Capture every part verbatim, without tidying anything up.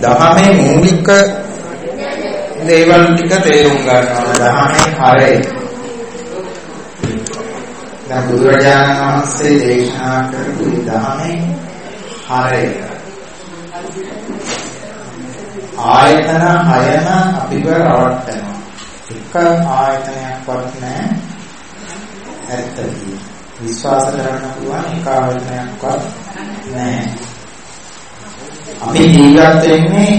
දහමේ මූලික දේවල් ටික තේරුම් ගන්නවා. දහමේ හරය. දැන් බුදුරජාණන් වහන්සේ දේශනා කරපු දහමේ හරය. ආයතන හයම අපිව රවට්ටනවා. එක ආයතනයක්වත් නැහැ. ඇත්තටම විශ්වාස කරන්න පුළුවන් එක ආයතනයක්වත් නැහැ. අපි ජීවත් වෙන්නේ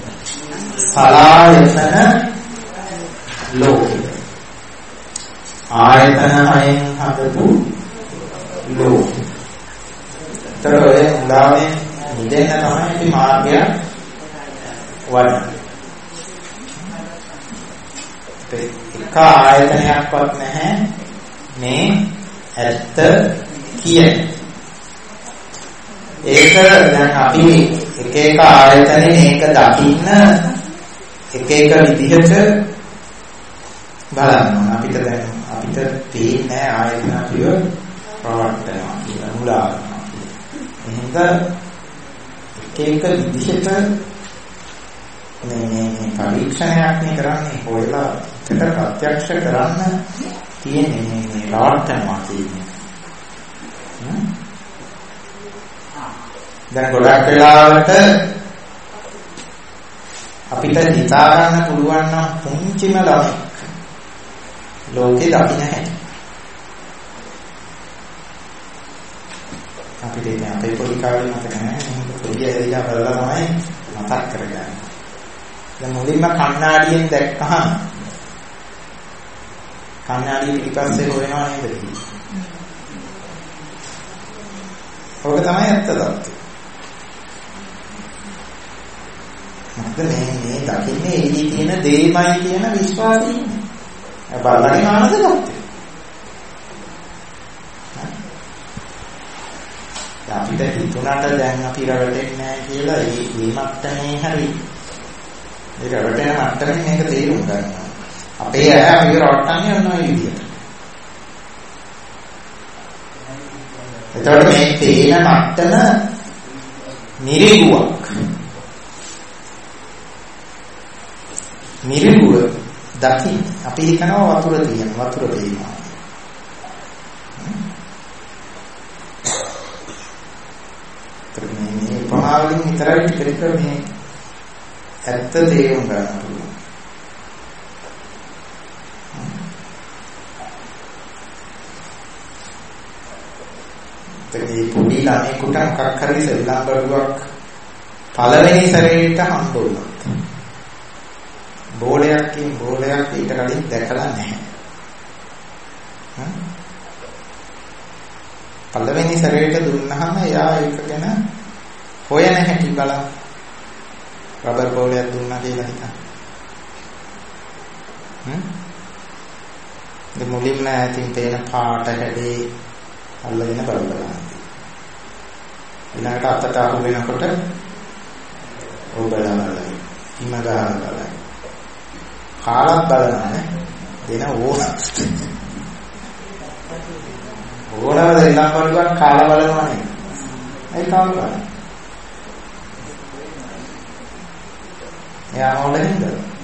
සලායතන ලෝකෙ. ආයතන හයෙන් හදපු ලෝකෙ. ඒතර ඔය උදාවේ නිදෙන්න තමයි අපි මාර්ගය වඩන්නේ. එක ආයතනයක්වත් නැහැ මේ ඇත්ත කියන්නේ. ඒක දැන් අපි එක එක ආයතනේ මේක දකින්න එක එක විදිහට බලන්න. අපිට දැන් අපිට තේින්නේ ආයතන අපිව ප්‍රවර්තනවා කියලා මුලා කරනවා. එහෙනම් එක එක විදිහට මේ මේ පරීක්ෂණයක් නේ කරන්නේ හොයලා ඒකට ප්‍රත්‍යක්ෂ කරන්න තියෙන්නේ මේ මේ රවට්ටනවා කියන්නේ. දැන් ගොඩක් වෙලාවට අපිට හිතා ගන්න පුළුවන් නම් පුංචිම ළමෙක් ලෝකේ දකින්න නැහැ. අපිට ඉතින් අපේ පොඩි කාලේ මතක නැහැ. පොඩි ඇවිල්ලා බලලා තමයි මතක් කරගන්නේ. දැන් මුලින්ම කණ්ණාඩියෙන් දැක්කහම කණ්ණාඩිය පිටිපස්සේ හොයනවා නේද? ඔක තමයි ඇත්ත තත්ත්වය. මොකද මේ මේ දකින්නේ එළියේ තියෙන දෙයමයි කියන විශ්වාසය ඉන්නේ. ඒ බලන්නේ මානසිකත්වය. අපිට හිතුණාට දැන් අපි රවටෙන්නේ නැහැ කියලා ඒ මේ මට්ටමේ හරි. ඒක රවටෙන මට්ටමේ මේක තේරුම් ගන්නවා. අපේ අය අපි රවට්ටන්නේ යනවා මේ විදිහට. එතකොට මේ තේන මට්ටම නිරිගුවක්. නිරිගුව දකින්න අපි හිතනවා වතුර තියෙන වතුර පේනවා. මේ උපමාවලින් විතරයි ටික මේ ඇත්ත තේරුම් ගන්න පුළුවන්. ඒ පොඩි ළමයෙකුට මොකක් හරි සෙල්ලම් බඩුවක් පළවෙනි සැරේට හම්බ වුණා. බෝලයක් කින් බෝලයක් ඊට කලින් දැකලා නැහැ. පළවෙනි සැරේට දුන්නාම එයා ඒක ගැන හොයන හැටි බලන්න. රබර් බෝලයක් දුන්නා කියලා හිතන්න. හ්ම්? ඒ මුලින්ම ඇතින් තේන පාට හැදී අල්ලගෙන බලන්න. ඊළඟට අතට අහු වෙනකොට ඔබ බලන්න. ඉම ගන්න බලන්න. කාලක් බලන්න දෙන ඕන. ඕනම දෙයක් බලුවා කාලා බලනවා නේ. ඒ කාල බලන්න. එයා මොළෙන්ද?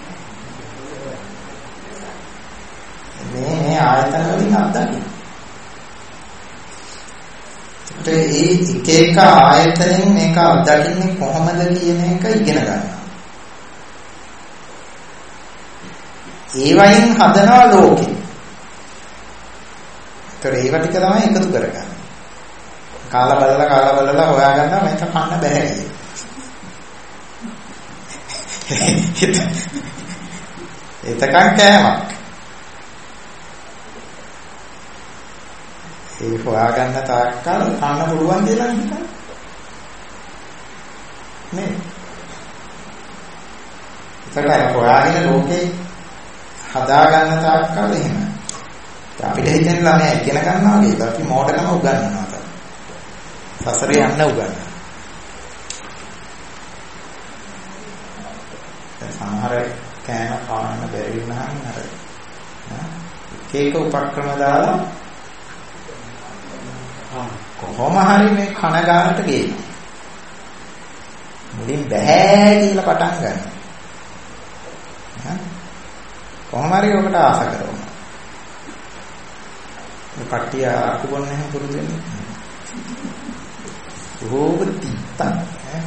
මේ මේ ආයතන වලින් අත්දකින්න. ඒ එක එක ආයතනෙන් මේක අත්දකින්නේ කොහොමද කියන එක ඉගෙන ගන්නවා. ඒ වයින් හදනවා ලෝකෙ. ඒතර ඒව ටික තමයි එකතු කරගන්නේ. කාලා බලලා කාලා බලලා හොයාගන්නවා මේක කන්න බෑ කියලා. එතකන් කෑමක්. ඒ හොයාගන්න තාක්කල් කන්න පුළුවන් කියලා හිතන්න. නේ? ඒකට හොයාගෙන ලෝකේ හදාගන්න තාක්කල් එහෙම. අපිට හිතෙන ළමයා ඉගෙන ගන්නවා වගේ අපි මෝඩකම උගන්වනවා තමයි. සසරේ යන්න උගන්වනවා. සමහර කෑම පාන්න බැරි වුණාම අර එක එක උපක්‍රම දාලා කොහොම හරි මේ කන ගන්නට ගේනවා. මුලින් බෑ කියලා පටන් ගන්න. හා කොහොම හරි ඔකට ආස කරනවා. මේ කට්ටිය අක්කු බොන්න හැම පුරුදු වෙන්නේ. ඕක තිත්ත ඈ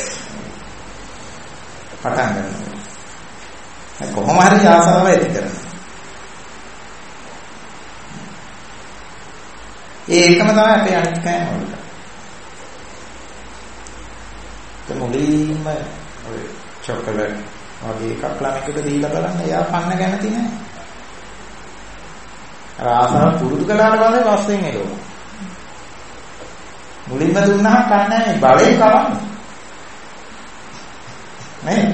පටන් ගන්නවා. කොහොම හරි ආසාව ඇති කරනවා. ඒකම තමයි අපේ අනිත් කෑම වලට. ඒ මුලින්ම ඔය චොකලට් වගේ එකක් ළමෙකුට දීලා බලන්න එයා කන්න කැමති නෑ. අර ආසාව පුරුදු කළාට පස්සේ පස්සෙන් එළවනවා. මුලින්ම දුන්නා කන්නේ බලේ කවන්නේ. නේ?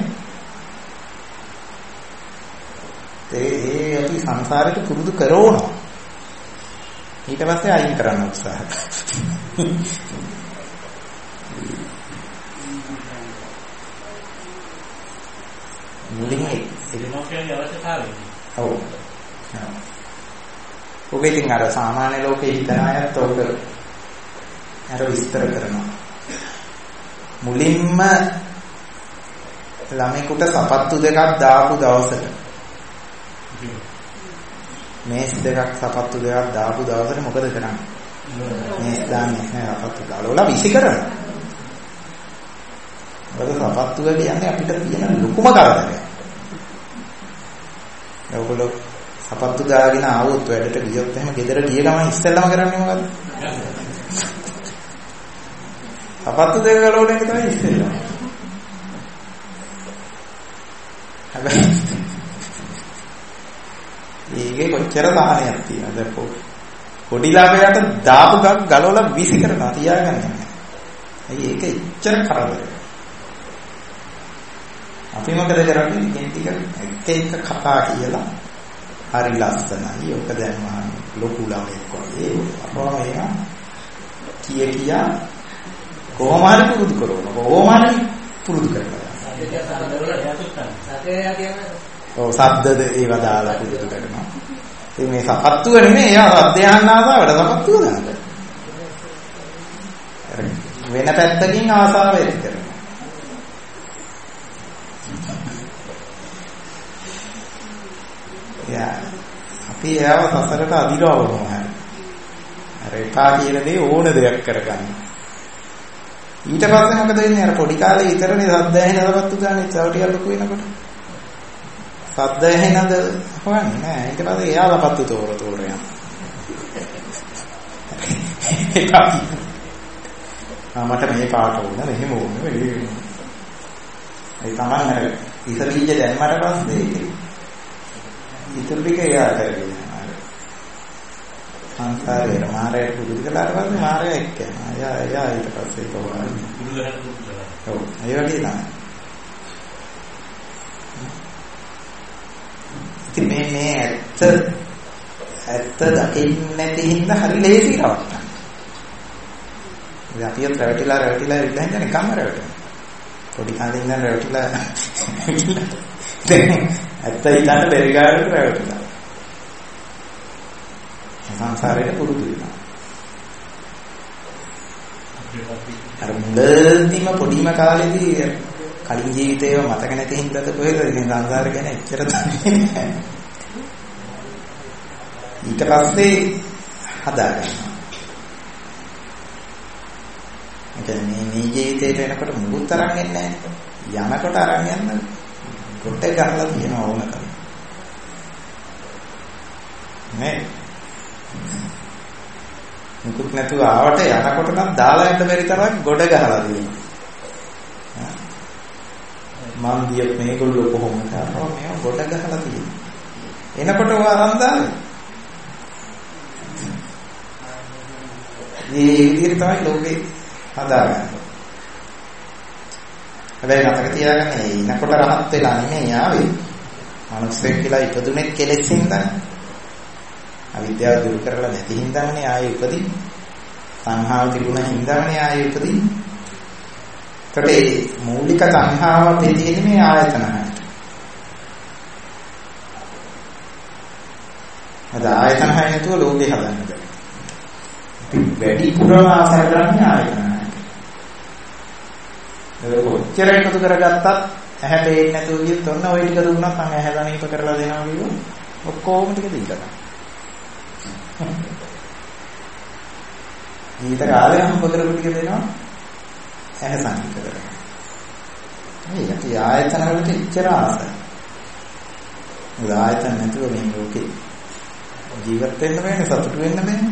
ඒ ඒ අපි සංසාරයට පුරුදු කරවනවා. ඊට පස්සේ අයින් කරන්න උත්සාහ කරනවා. මුලින්ම එලිනෝකේ අවශ්‍යතාවය. ඔව්. ඔක ඉතින් අර සාමාන්‍ය ලෝකේ හිතන අයත් ඔක අර විස්තර කරනවා. මුලින්ම ළමෙකුට සපත්තු දෙකක් දාපු දවසට මේස් දෙකක් සපත්තු දෙකක් දාපු දවසට මොකද කරන්නේ? මේස් දාන්නේ නැහැ සපත්තු දාලා විසි කරනවා. මොකද සපත්තු කියන්නේ අපිට තියෙන ලොකුම කරදරයක්. ඒගොල්ලෝ සපත්තු දාගෙන ආවොත් වැඩට ගියොත් එහෙම ගෙදර ගිය ගමන් ඉස්සෙල්ලාම කරන්නේ මොකද්ද? සපත්තු දෙක ගලවන එක තමයි ඉස්සෙල්ලාම. හැබැයි ඒකේ කොච්චර සාහනයක් තියෙනවද පොඩි ළමයාට දාපු ගක් ගලවලා විසි කරනවා තියාගන්න නැහැ. ඇයි ඒක එච්චර කරදරයක්. අපි මොකද කරන්නේ? ඉතින් ටික එක එක කතා කියලා හරි ලස්සනයි. ඔක දැන් මහා ලොකු ළමෙක් වගේ අපවා මේක කිය කියා කොහොම හරි පුරුදු කරනවා. කොහොම හරි පුරුදු කරනවා. ඔව් සද්දද ඒව දාලා පුරුදු කරනවා. ඉතින් මේ සපත්තුව නෙමෙයි එයා සද්ද යන්න ආසාවට සපත්තුව දානවා. වෙන පැත්තකින් ආසාව ඇති කරනවා. යා අපි එයාව සසරට අදිරවනවා. අර එපා කියන දේ ඕන දෙයක් කරගන්න. ඊට පස්සේ මොකද වෙන්නේ? අර පොඩි කාලේ විතරනේ සද්ද ඇහෙන සපත්තු දාන්නේ චවටිය ලොකු වෙනකොට. සද්ද ඇහෙනද හොයන්නේ නෑ. ඊට පස්සේ එයා සපත්තු තෝර තෝර යනවා. ආ මට මේ පාට ඕන මෙහෙම ඕන වෙලෙ. ඒ තමයි අර ඉසලීජ දැම්මට පස්සේ ඉතුරු ටික එයා කරගෙන යනවා. සංසාරේ මාරේ පුරුදු කළාට පස්සේ මාරය එක්ක යනවා. එයා එයා ඊට පස්සේ කොහොමද? පුරුදු කරලා පුරුදු කරලා. ඔව්. ඒ වගේ තමයි. ඉතින් මේ මේ ඇත්ත ඇත්ත දකින්නේ නැති හින්දා හරි ලේසි රවට්ටන්න. ඉතින් අපි රැවටිලා රැවටිලා ඉඳන් ඉන්නේ කම්ම රැවටෙනවා. පොඩි කාලේ ඉඳන් රැවටිලා ඇත්ත හිතන්න බැරි ගානකට රැවටිලා. සංසාරේට පුරුදු වෙනවා. අර මුලදීම පොඩිම කාලේදී කලින් ජීවිතේව මතක නැති හින්දාද කොහෙද ඉතින් සංසාර ගැන එච්චර දන්නේ නැහැ. ඊට පස්සේ හදාගන්නවා. ඒ කියන්නේ මේ ජීවිතේට එනකොට මුකුත් අරන් එන්නේ නැහැ. යනකොට අරන් යන්න කොට ගහලා තියෙන ඕනකම. නේ මුකුත් නැතුව ආවට යනකොට නම් දාලා යන්න බැරි තරම් ගොඩ ගහලා තියෙනවා. මම ගියත් මේගොල්ලෝ කොහොමද කරනවා මේව ගොඩ ගහලා තියෙනවා. එනකොට ඔය අරන් දාන්නේ. මේ විදිහට තමයි ලෝකේ හදාගන්නේ. හැබැයි මතක තියාගන්න එනකොට රහත් වෙලා නෙමෙයි ආවේ. මනුස්සයෙක් කියලා ඉපදුනේ කෙලෙසින්දා. අවිද්‍යාව දුරු කරලා නැති හින්දානේ ආයේ උපදී. සංහාව තිබුණ හින්දානේ ආයේ උපදී. ඒකට මූලික සංහාව අපේ තියෙන්නේ මේ ආයතන හයට. අද ආයතන හය නැතුව ලෝකේ හදන්න බෑ. වැඩි පුරම ආසය කරන්නේ ආයතන හයට. ඒක කොච්චර එකතු කරගත්තත් ඇහැ පේන්නේ නැතුව ගියොත් ඔන්න ওই ටික දුන්නත් මම ඇහැ ගණීප කරලා දෙනවා කිව්වොත් ඔක්කොම ටික දීලා ගන්න. ඊට කාලේ හම්බ කරපු ටික දෙනවා ඇහැ සංකීර්ණ කරගන්න. මේක ආයතන වලට ඉච්චර ආසයි. මොකද ආයතන නැතුව මේ ලෝකේ ජීවත් වෙන්න බෑනේ, සතුටු වෙන්න බෑනේ.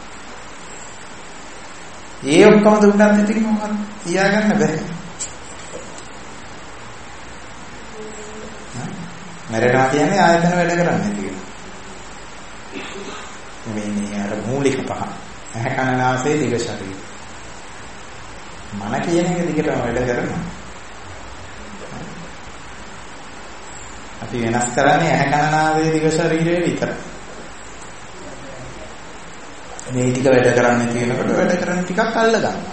ඒ ඔක්කොම දුන්නත් ඉතින් මොකක්ද තියාගන්න බෑ. මරණා කියන්නේ ආයතන වැඩ කරන්නේ නැති එක. මේ මේ අර මූලික පහ. ඇහැ කන නාසය දිව ශරීරය. මන කියන එක දිගටම වැඩ කරනවා. අපි වෙනස් කරන්නේ ඇහැ කන නාසය දිව ශරීරය විතරයි. මේ ටික වැඩ කරන්නේ කියනකොට වැඩ කරන ටිකක් අල්ල ගන්නවා.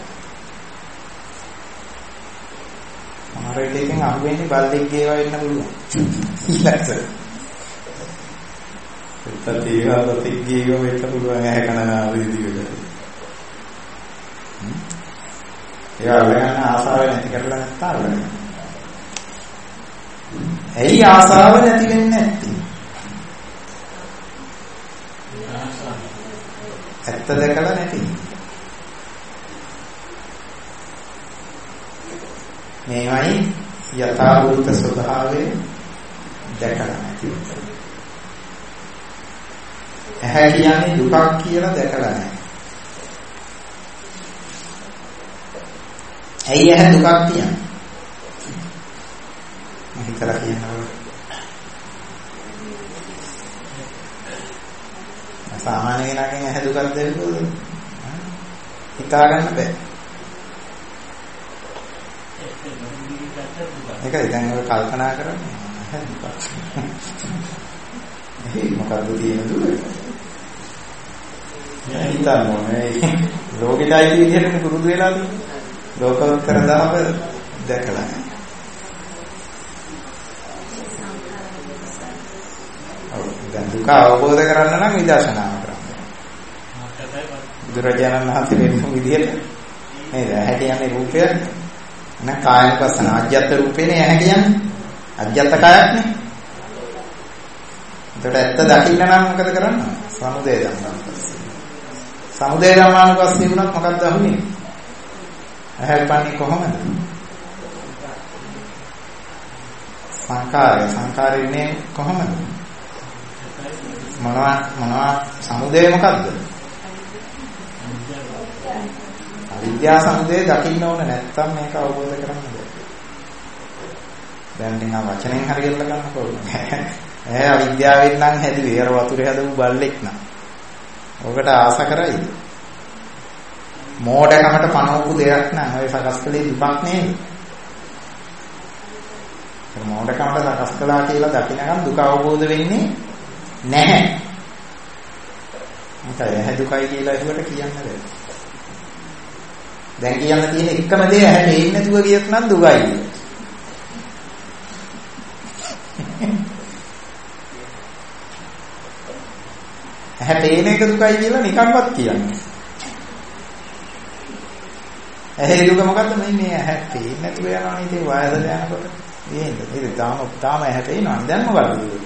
මාරේට එකෙන් අහුවෙන්නේ බල්ලෙක් ගේවා වෙන්න පුළුවන්. ඊළඟට. ඒත් ඒවා දෙක් ගේවා වෙන්න පුළුවන් ඇහැ කන නාසය දිව ශරීරය. ඒවා අල්ලගන්න ආසාව නැති කරලා නැත්නම් අල්ලගන්න. ඇයි ආසාව නැති වෙන්නේ නැත්තේ? ඇත්ත දැකලා නැති. මේවයි යථා භූත ස්වභාවය දැකලා නැති. ඇහැ කියන්නේ දුකක් කියලා දැකලා නැහැ. ඇයි ඇහැ දුකක් කියන්නේ? මම හිතලා කියනවා. සාමාන්‍ය කෙනාගෙන් ඇහැ දුකක් දැක්කොත් හිතා ගන්න බෑ. ඒකයි දැන් ඔය කල්පනා කරන්නේ ඇහැ දුකක්. එහේ මොකද්ද තියෙන දුක? මම හිතන්නේ ලෝකෙටයි විදිහට පුරුදු වෙලා තියෙන්නේ. ලෝකෝත්තර දාම දැකලා. දැන් දුක අවබෝධ කරගන්න නම් විදර්ශනාව කරන්න. බුදුරජාණන් වහන්සේ වෙන විදිහට නේද? ඇහැ කියන්නේ රූපය. නැත්නම් කායනුපස්සන අජ්ජත් රූපේනේ ඇහැ කියන්නේ. අජ්ජත් කායක්නේ. එතකොට ඇත්ත දකින්න නම් මොකද කරන්නේ? සමුදය ධම්මානුපස්සී. සමුදය ධම්මානුපස්සී වුණත් මොකක්ද අහුනේ? ඇහැ පන්නේ කොහොමද? සංකාරය සංකාරින්නේ කොහොමද? මොනවා මොනවා සමුදය මොකද්ද? අවිද්‍යා සමුදය දකින්න ඕන නැත්තම් මේක අවබෝධ කරගන්න බෑ. දැන් නිකන් වචනෙන් හරියට ගන්නකො. ඈ අවිද්‍යාවෙන් නම් හැදුවේ අර වතුරේ හදපු බල්ලෙක් නම්. ඔකට ආස කරයිද? මෝඩකමට පනවපු දෙයක් නම් ඔය සකස් කළේ දුකක් නේද? ඒ මෝඩකමට සකස් කළා කියලා දකින්නකම් දුක අවබෝධ වෙන්නේ නැහැ. මොකද ඇහැ දුකයි කියලා ඒකට කියන්න බෑ. දැන් කියන්න තියෙන එකම දේ ඇහැ පේන්නේ නැතුව ගියත් නම් දුකයි. ඇහැ පේන එක දුකයි කියලා නිකන්වත් කියන්නේ. ඇහැ දුක මොකද්ද? මේ මේ ඇහැ පේන්නේ නැතුව යනවා නේද? වයසට යනකොට. මේක ඒක තාම තාම ඇහැ පේනවා. දැන් මොකද දුක?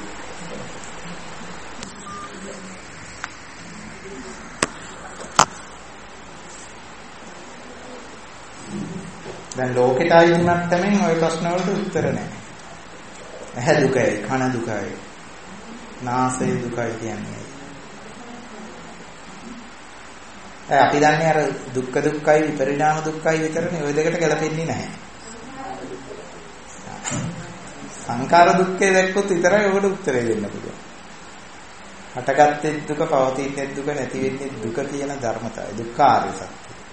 දැන් ලෝකෙට ආයි වුණත් තමයි ওই ප්‍රශ්න වලට උත්තර නැහැ. ඇහැ දුකයි, කන දුකයි, නාසය දුකයි කියන්නේ. ඒ අපි දන්නේ අර දුක්ඛ දුක්ඛයි විපරිණාම දුක්ඛයි විතරනේ. ওই දෙකට ගැලපෙන්නේ නැහැ. සංඛාර දුක්ඛේ දැක්කොත් විතරයි ඔකට උත්තරේ දෙන්න පුළුවන්. හටගත්තේ දුක, පවතින්නේ දුක, නැති වෙන්නේ දුක කියන ධර්මතාවය. දුක්ඛාරය සත්‍ය.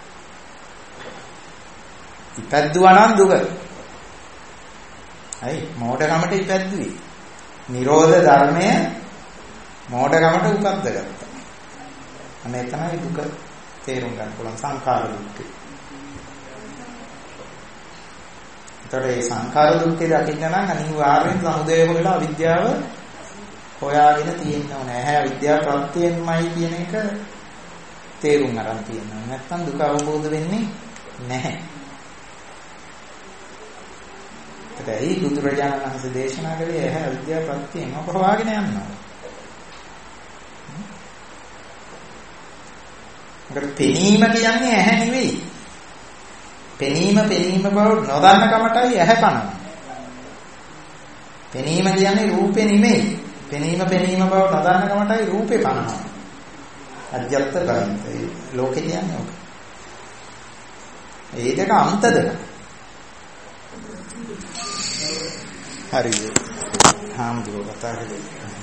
ඉපැද්දුවා නම් දුක. අයි මෝඩකමට ඉපැද්දුවේ. නිරෝධ ධර්මය මෝඩකමට උපද්දගත්තා. අනේ තමයි දුක තේරුම් ගන්න පුළුවන් සංඛාර දුක්ඛය. ඒතර ඒ සංඛාර දුක්ඛය දකින්න නම් අනිවාර්යෙන් සමුදය හොයලා අවිද්‍යාව හොයාගෙන තියෙන්න ඕනේ. ඇහැ අවිද්‍යාව ප්‍රත්‍යයෙන්මයි කියන එක තේරුම් ගන්න තියෙනවා. නැත්තම් දුක අවබෝධ වෙන්නේ නැහැ. බුදුරජාණන් වහන්සේ දේශනා කළේ ඇහැ අවිද්‍යාව ප්‍රත්‍යයෙන් අපහවාගෙන යනවා. ඒකට පෙනීම කියන්නේ ඇහැ නෙවෙයි. පෙනීම පෙනීම බව නොදන්න කමටයි ඇහැ කනවා. පෙනීම කියන්නේ රූපේ නෙමෙයි. පෙනීම පෙනීම බව නොදන්න කමටයි රූපේ කනවා. අජ්ජත් බයි ලෝකේ කියන්නේ ඔක. ඒ දෙක අන්ත දෙක. හරියට. හාමුදුරුවෝ කතා කළේ.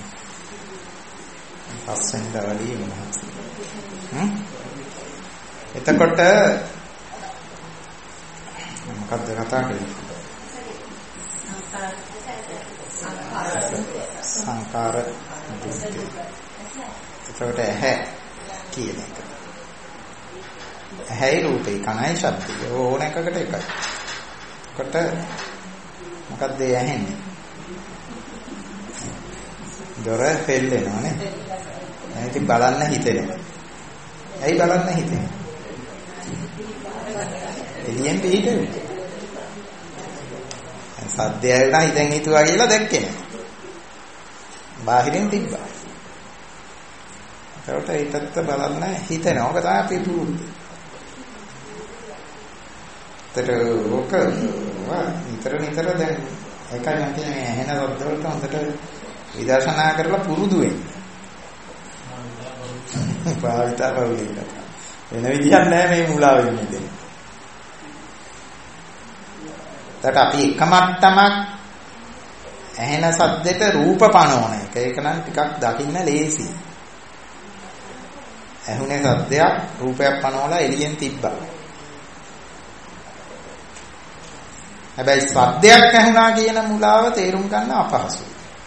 පස්සෙන් දවලී මොනවද? හ්ම්? එතකොට මොකක්ද කතා කරන්නේ? සංකාර දෘෂ්ටි. එතකොට ඇහැ කියන එක. ඇහැයි රූපේ කනයි ශබ්දය ඕන එකකට එකයි. එතකොට මොකක්ද ඇහෙන්නේ? දොර පෙල්ලෙනවා නේ. නැති බලන්න හිතෙනවා. ඇයි බලන්න හිතෙන්නේ? එළියෙන් පිටේ. සද්දය ඇවිල්ලා හිතෙන් හිතුවා කියලා දැක්කේ නෑ. බාහිරින් තිබ්බා. ඒකට ඒකත් බලන්න හිතෙනවා. ඔක තමයි අපි පුරුදු. ඒතර ඔක නිතර නිතර දැන් එකයි මම කියන්නේ ඇහෙන શબ્ද වලට හොඳට විදර්ශනා කරලා පුරුදු වෙන්න. භාවිතා පවුලින්. වෙන විදියක් නැහැ මේ මුලා වෙන්නේ දැන්. ඒකට අපි එක මට්ටමක් ඇහෙන සද්දෙට රූප පනවන එක. ඒක නම් ටිකක් දකින්න ලේසි. ඇහුනේ සද්දයක් රූපයක් පනවලා එළියෙන් තිබ්බා. හැබැයි සද්දයක් ඇහුණා කියන මුලාව තේරුම් ගන්න අපහසුයි.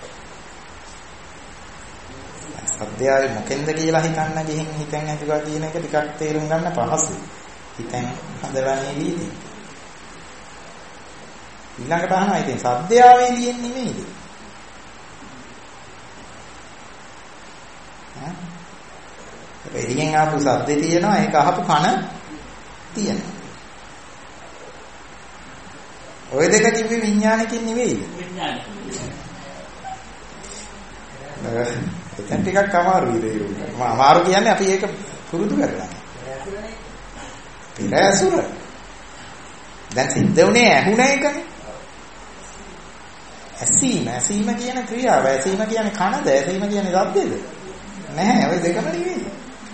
සද්දයයි මොකෙන්ද කියලා හිතන්න ගිහින් හිතෙන් ඇතුවා කියන එක ටිකක් තේරුම් ගන්න පහසුයි. හිතෙන් හදවන්නේ එළියදී. ඊළඟට අහනවා ඉතින් සද්දයාව එළියෙන් නෙමෙයිද? ඈ? එළියෙන් ආපු සද්දේ තියෙනවා ඒක අහපු කන තියෙනවා. ඔය දෙක කිව්වේ විඥානකින් නෙවෙයි. විඥාන. එතන ටිකක් අමාරුයි තේරුම් ගන්න. මම අමාරු කියන්නේ අපි ඒක පුරුදු කරලා. පිරැසුර. දැන් සිද්ධ උනේ ඇහුණ එකනේ. ඇසීම ඇසීම කියන ක්‍රියාව. ඇසීම කියන්නේ කනද? ඇසීම කියන්නේ ශබ්දද? නැහැ. ඔය දෙකම නෙවෙයි.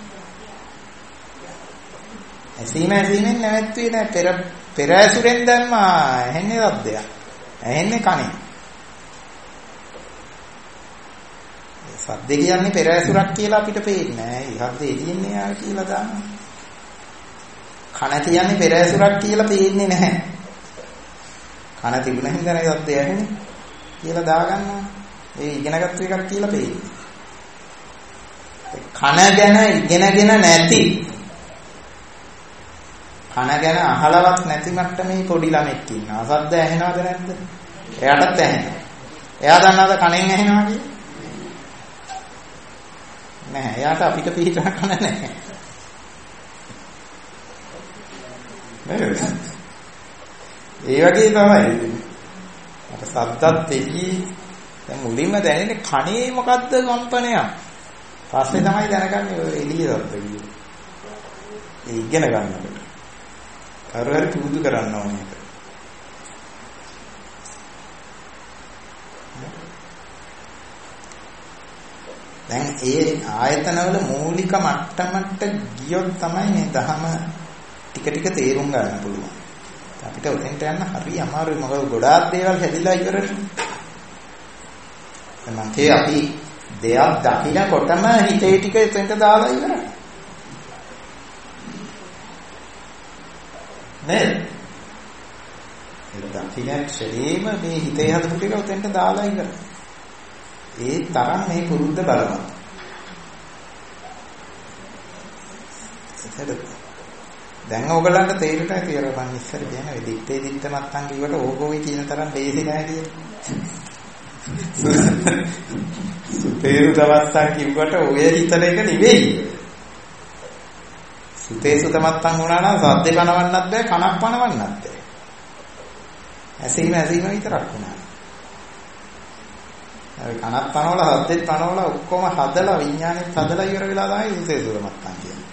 ඇසීම ඇසීමෙන් නැවැත්වුවේ නැහැ. පෙර පෙරැසුරෙන් දැම්ම ඇහෙන්නේ ශබ්දයක්. ඇහෙන්නේ කනේ. ශබ්ද කියන්නේ පෙරැසුරක් කියලා අපිට පේන්නේ නැහැ. ඒ ශබ්ද එළියෙන්නේ ආ කියලා දානවා. කන කියන්නේ පෙරැසුරක් කියලා පේන්නේ නැහැ. කන තිබුණ හින්දා නේ ශබ්ද ඇහෙන්නේ කියලා දාගන්නවා. ඒ ඉගෙනගත්තු එකක් කියලා පේන්නේ. කන ගැන ඉගෙනගෙන නැති කන ගැන අහලවත් නැති මට්ටමේ පොඩි ළමෙක් ඉන්නවා. ශබ්ද ඇහෙනවද නැද්ද? එයාටත් ඇහෙනවා. එයා දන්නවද කනෙන් ඇහෙනවා කියලා? නැහැ. එයාට අපිට පිටන කන නැහැ. නේද? ඒ වගේ තමයි. අර ශබ්දත් එහි දැන් මුලින්ම දැනෙන්නේ කනේ මොකද්ද කම්පනයක්. පස්සේ තමයි දැනගන්නේ ඔය එළිය ශබ්ද කියන්නේ. ඒ ඉගෙන ගන්නකොට. හරියට පුරුදු කරන්න ඕනේ ඒක. දැන් ඒ ආයතනවල මූලික මට්ටමට ගියොත් තමයි මේ ධහම ටික ටික තේරුම් ගන්න පුළුවන්. අපිට උදෙන්ට යන්න හරි අමාරුයි. මොකද ගොඩාක් දේවල් හැදිලා ඉවරනේ. මම කිය අපි දෙයක් දකින්නකොටම හිතේ ටික එතෙන්ට දාලා ඉවරයි. නේද? ඒ දකින්න ක්ෂේම මේ හිතේ හදපු ටික උතෙන්ට දාලා ඉවරයි. ඒ තරම් මේ පුරුද්ද බලවත්. ඒකද දැන් ඕගලන්ට තේරෙට ඇති අර මම ඉස්සර කියන ඒ දිත්තේ දිත්ත නැත්තම් කිව්වට ඕගෝයි කියන තරම් ලේසි නෑ කියලා. සුතේරු දවස්සන් කිව්වට ඔය හිතන එක නෙවෙයි. සුතේ සුතමත්තන් වුණා නම් සද්දේ පනවන්නත් බෑ කනක් පනවන්නත් බෑ. ඇසීම ඇසීම විතරක් වුණා. අර කනත් තනවල හද්දෙත් තනවල ඔක්කොම හදලා විඥානෙත් හදලා ඉවර වෙලා තමයි විශේෂ දුරමත්තන් කියන්නේ.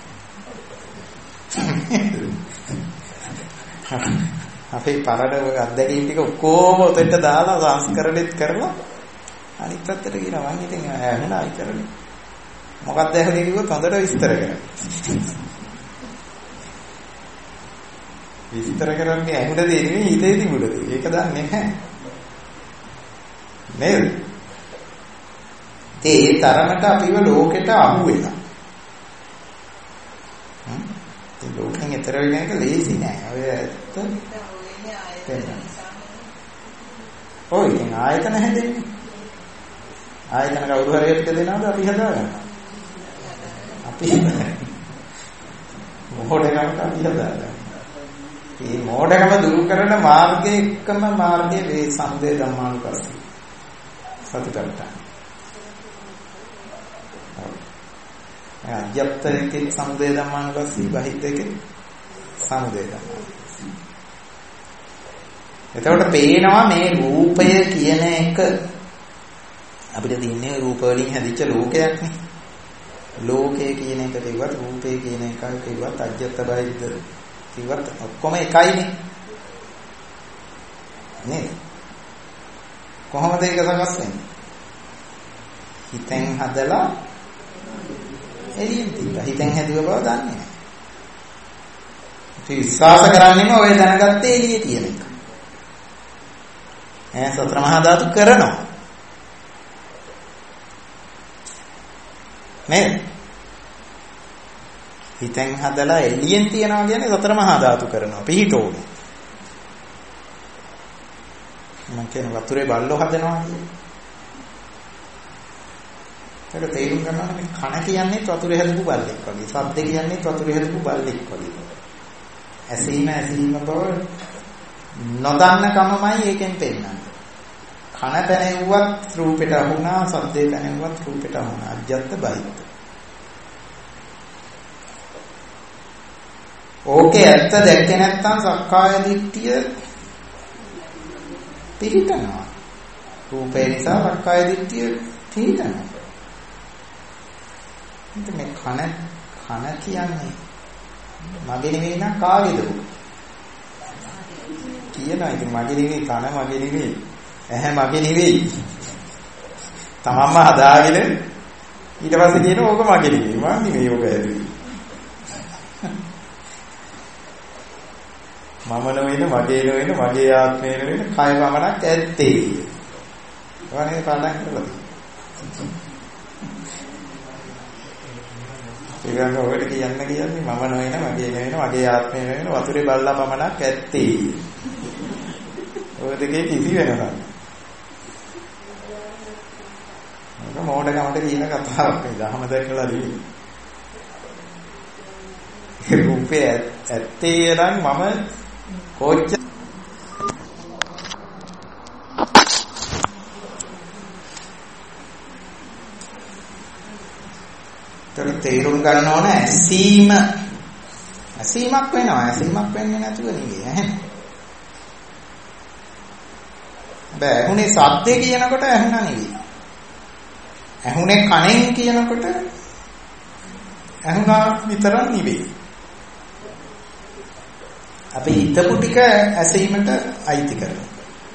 අපේ පරණ අත්දැකීම් ටික ඔක්කොම උතෙන්ට දාලා සංස්කරණෙත් කරලා අනිත් පැත්තට ගිහලා මං ඉතින් ඇහුණා විතරනේ. මොකක්ද ඇහුනේ කිව්වොත් හොඳට විස්තර කරන්න. විස්තර කරන්නේ ඇහුණ දේ නෙවෙයි හිතේ තිබුණ දේ. ඒක දන්නේ නැහැ. නේද? ඒ තරමට අපිව ලෝකෙට අහු වෙනවා. හ්ම්. ඒ ලෝකෙන් ඈතර වෙන එක ලේසි නෑ. ඔය ඇත්ත. ඔය ඉතින් ආයතන හැදෙන්නේ. ආයතන කවුරු හරි අපිට දෙනවද අපි හදාගන්නවා. අපි මොහොතකට අපි හදාගන්නවා. මේ මොඩකම දුරු කරන මාර්ගයේ එකම මාර්ගයේ මේ සම්දේ ධම්මානුපස්සී. සතිපට්ඨාන. අධ්‍යාත්මික සම්දේ ධම්මානුපස්සී බහිද්දකේ සම්දේ ධම්මානුපස්සී. එතකොට පේනවා මේ රූපය කියන එක අපිට තියන්නේ රූප වලින් හැදිච්ච ලෝකයක් නේ. ලෝකය කියන එක කිව්වත් රූපය කියන එක කිව්වත් අධ්‍යාත්ත බහිද්ද කිව්වත් ඔක්කොම එකයිනේ. නේද? කොහොමද ඒක සකස් වෙන්නේ? හිතෙන් හදලා එළියෙන් තියලා හිතෙන් හැදුව බව දන්නේ නැහැ. ඉතින් විශ්වාස කරන්නේම ඔය දැනගත්තේ එළියේ තියෙන එක. ඈ සතර මහා ධාතු කරනවා. නේද? හිතෙන් හදලා එළියෙන් තියනවා කියන්නේ සතර මහා ධාතු කරනවා. පිහිටෝනේ. මම කියන වතුරේ බල්ලෝ හදනවා කියන්නේ. ඒක තේරුම් ගන්න ඕනේ මේ කන කියන්නේ වතුරේ හදපු බල්ලෙක් වගේ. ශබ්ද කියන්නේ වතුරේ හදපු බල්ලෙක් වගේ. ඇසීම ඇසීම බව නොදන්න කමමයි ඒකෙන් පෙන්නන්නේ. කන පැනෙව්වත් රූපෙට අහුණා, ශබ්දේ පැනෙව්වත් රූපෙට අහුණා. අජ්ජත් බයිත්. ඕකේ ඇත්ත දැක්කේ නැත්නම් සක්කාය දිට්ඨිය පිළිතනවා. රූපේ නිසා සක්කාය දිට්ඨිය පිළිතනවා. ඉතින් මේ කන කන කියන්නේ මගේ නෙවෙයි නම් කාගේද? කියනවා ඉතින් මගේ නෙවෙයි, කන මගේ නෙවෙයි, ඇහැ මගේ නෙවෙයි. තමන්ම හදාගෙන ඊට පස්සේ කියන ඕක මගේ නෙවෙයි. මම නෙවෙයි ඕක ඇදුවේ. මම නොවන, මගේ නොවන, මගේ ආත්මය නොවන කය පමණක් ඇත්තේ. ඒවනේ පාඩම් කරලා. ඒගොල්ලෝ ඔකට කියන්න කියන්නේ මම නොවන, මගේ නොවන, මගේ ආත්මය නොවන වතුරේ බල්ලා පමණක් ඇත්තේ. ඔය දෙකේ කිසි වෙනසක් නැහැ. ඒක මොඩකමට කියන කතාවක් නේ. දහම දැක්කලා දී. ඒ රූපේ ඇත්තේ නම් මම කොච්ච තේරුම් ගන්න ඕන ඇසීම ඇසීමක් වෙනවා. ඇසීමක් වෙන්නේ නැතුව නෙවෙයි ඈ. බෑ ඇහුනේ සද්දේ කියනකොට ඇහුණා නෙවෙයි. ඇහුනේ කනෙන් කියනකොට ඇහුණා විතරක් නෙවෙයි. අපි හිතපු ටික ඇසීමට අයිති කරනවා.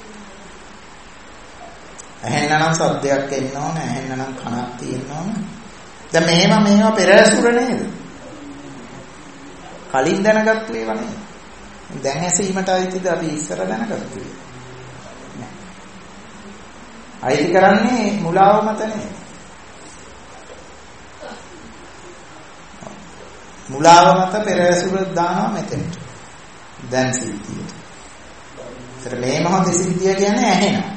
ඇහෙන්නනම් සද්දයක් එන්න ඕන, ඇහෙන්නනම් කනක් තියෙන්න ඕන. දැන් මේවා මේවා පෙරැසුර නේද? කලින් දැනගත්තු ඒවා නේද? දැන් ඇසීමට අයිතිද අපි ඉස්සර දැනගත්තු ඒවා? නෑ. අයිති කරන්නේ මුලාව මත නේද? මුලාව මත පෙරැසුර දානවා මෙතෙන්ට. දැන් සිද්ධිය. ඒතර මේ මොහොතේ සිද්ධිය කියන්නේ ඇහෙනවා.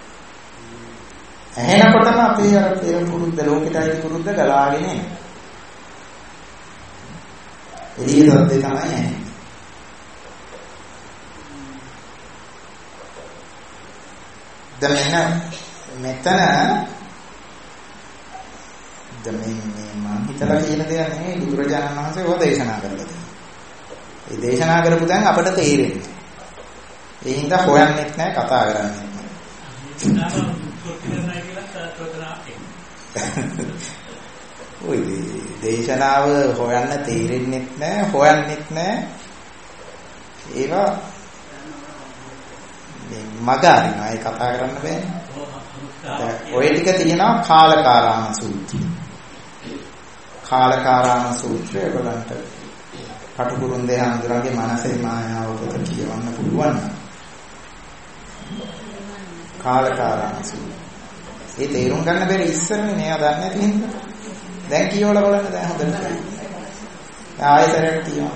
ඇහෙනකොටම අපේ අර පෙර පුරුද්ද ලෝකෙටයි පුරුද්ද ගලාගෙන එනවා. එළියට දෙය තමයි ඇහෙන්නේ. දැන් මෙතන දැන් මේ මම හිතලා කියන දේ නෙමෙයි බුදුරජාණන් වහන්සේ ඔය දේශනා කරලා තියෙනවා. ඒ දේශනා කරපු දැන් අපට තේරෙන්නේ. ඒ හින්දා හොයන්නෙත් නැහැ, කතා කරන්නෙත් නැහැ. ඔය දේශනාව හොයන්න තේරෙන්නේ නැහැ, හොයන්නෙත් නැහැ. ඒවා මග අරිනවා. ඒ කතා කරන්න බෑනේ. ඔය ටික තියෙනවා කාලකාරාම සූත්‍රය. කාලකාරාම සූත්‍රය බලන්න කටුකුරුන්දේ හඳුරාගේ මනසේ මායාව පොත කියවන්න පුළුවන්. කාලකාරාම සූත්‍රය. ඒ තේරුම් ගන්න බැරි ඉස්සරනේ මෙයා දන්නේ නැති හින්දා. දැන් කියවලා බලන්න දැන් හොඳට. ආයෙතරට කියනවා.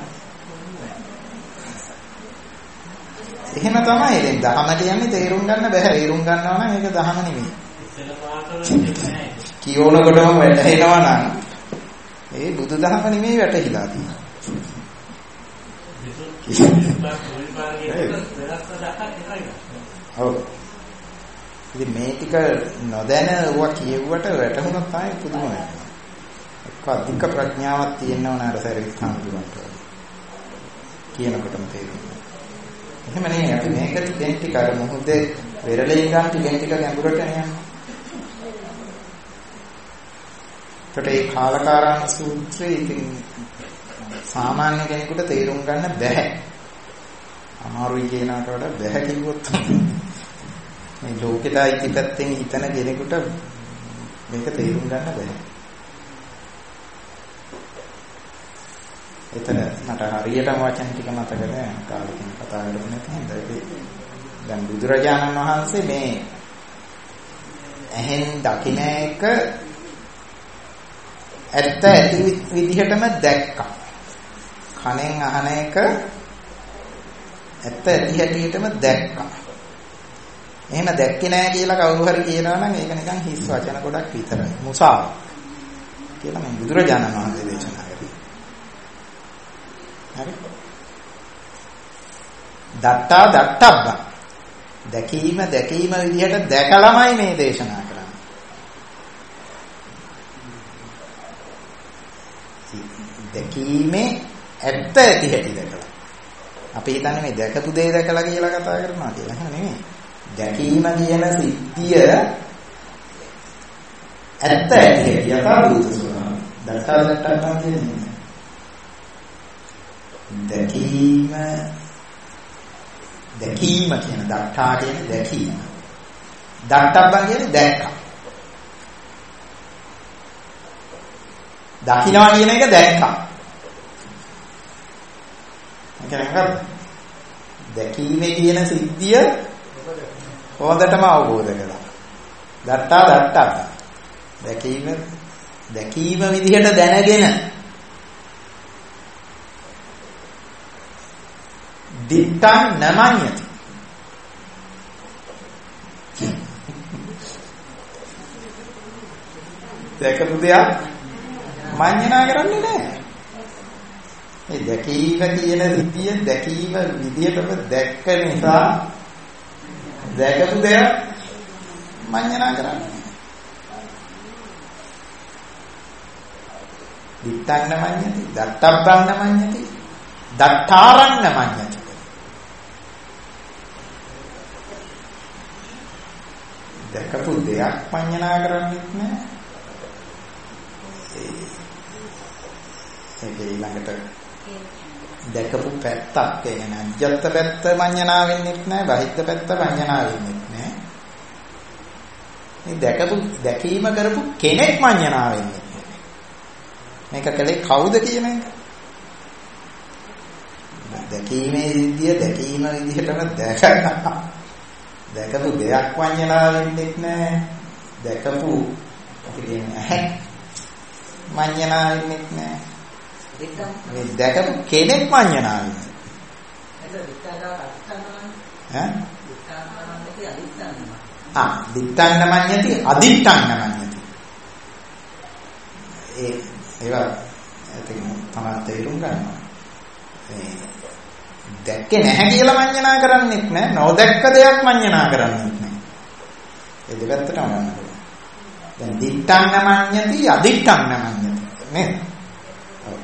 එහෙම තමයි දැන් දහම කියන්නේ තේරුම් ගන්න බෑ. තේරුම් ගන්නවා නම් ඒක දහම නෙමෙයි. කියවනකොටම වැටහෙනවා නම් ඒ බුදුදහම නෙමෙයි වැටහිලා තියෙන්නේ. ඔව්. ඉතින් මේ ටික නොදැන ඌවා කියෙව්වට වැටහුණොත් තමයි පුදුම වෙනවා. එක්ක අධික ප්‍රඥාවක් තියෙනව නේද සරිත් හඳුනනට. කියනකොටම තේරෙනවා. එහෙම නෙවෙයි අපි මේක ටිකෙන් ටික අර මොහොතේ වෙරළේ ඉඳන් ටිකෙන් ටික ගැඹුරට යනවා. ඒකට ඒ කාලකාරාම සූත්‍රය ඉතින් සාමාන්‍ය කෙනෙකුට තේරුම් ගන්න බැහැ. අමාරුයි කියනකට වඩා බැහැ කිව්වොත් මේ ලෝකෙදා ඉතිපැත්තෙන් හිතන කෙනෙකුට මේක තේරුම් ගන්න බැහැ. එතන මට හරියටම වචන ටික මතක නැහැ. කාලෙකින් කතා කරලා නැත්නම් දැන් බුදුරජාණන් වහන්සේ මේ ඇහෙන් දකින්න එක ඇත්ත ඇති විදිහටම දැක්කා. කනෙන් අහන එක ඇත්ත ඇති හැටියටම දැක්කා. එහෙම දැක්කේ නැහැ කියලා කවුරු හරි කියනවා නම් ඒක නිකන් හිස් වචන ගොඩක් විතරයි. මුසාව කියලා මේ බුදුරජාණන් වහන්සේ දේශනා කළේ. හරි. දත්තා දත්තබ්බ. දැකීම දැකීම විදිහට දැකලාමයි මේ දේශනා කරන්නේ. දැකීමේ ඇත්ත ඇති හැටි දැකලා. අපි හිතන්නේ මේ දැකපු දේ දැකලා කියලා කතා කරනවා කියලා. එහෙම නෙමෙයි. දැකීම කියන සිද්ධිය ඇත්ත ඇති හැටි යථාභූත ස්වභාවය. දත්තා දත්තබ්බ කියන්නේ දැකීම දැකීම කියන දත්තා කියන දැකීම. දත්තබ්බන් කියන්නේ දැක්කා. දකින්නවා කියන එක දැක්කා. ඒකෙන් දැකීමේ කියන සිද්ධිය හොඳටම අවබෝධ කළා. දත්තා දත්තා. දැකීම දැකීම විදිහට දැනගෙන දිත්තං නමඤ්ඤති. දැකපු දෙයක් මඤ්ඤණා කරන්නේ නැහැ. මේ දැකීම කියන විදිය දැකීම විදියටම දැක්ක නිසා දැකපු දෙයක් මඤ්ඤණා කරන්නේ. දිත්තං නමඤ්ඤති, දත්තබ්බං නමඤ්ඤති, දත්තාරං නමඤ්ඤති. දැකපු දෙයක් මඤ්ඤණා කරන්නේ නැහැ. ඒක ඊළඟට දැකපු පැත්තක් කියන්නේ අජත්ත පැත්ත මඤ්ඤණා වෙන්නේ නැහැ, බහිද්ද පැත්ත මඤ්ඤණා වෙන්නේ නැහැ. මේ දැකපු දැකීම කරපු කෙනෙක් මඤ්ඤණා වෙන්නේ නැහැ. මේක කලේ කවුද කියන එක? දැකීමේ විදිය දැකීම විදිහටම දැකලා දැකපු දෙයක් මඤ්ඤණා වෙන්නේ නැහැ. දැකපු අපි කියන්නේ ඇහැ මඤ්ඤණා වෙන්නේ නැහැ. මේ දැකපු කෙනෙක් මඤ්ඤණා වෙන්නේ. ඈ? ආ දිත්තං නමඤ්ඤති අදිත්තං නමඤ්ඤති. ඒ ඒවා ඉතින් තමයි තේරුම් ගන්නවා. මේ දැක්කේ නැහැ කියලා මඤ්ඤණා කරන්නේත් නැහැ. නොදැක්ක දෙයක් මඤ්ඤණා කරන්නේත් නැහැ. ඒ දෙපැත්තටම ගන්න පුළුවන්. දැන් දිත්තං නමඤ්ඤති අදිත්තං නමඤ්ඤති නේද? ඔව්.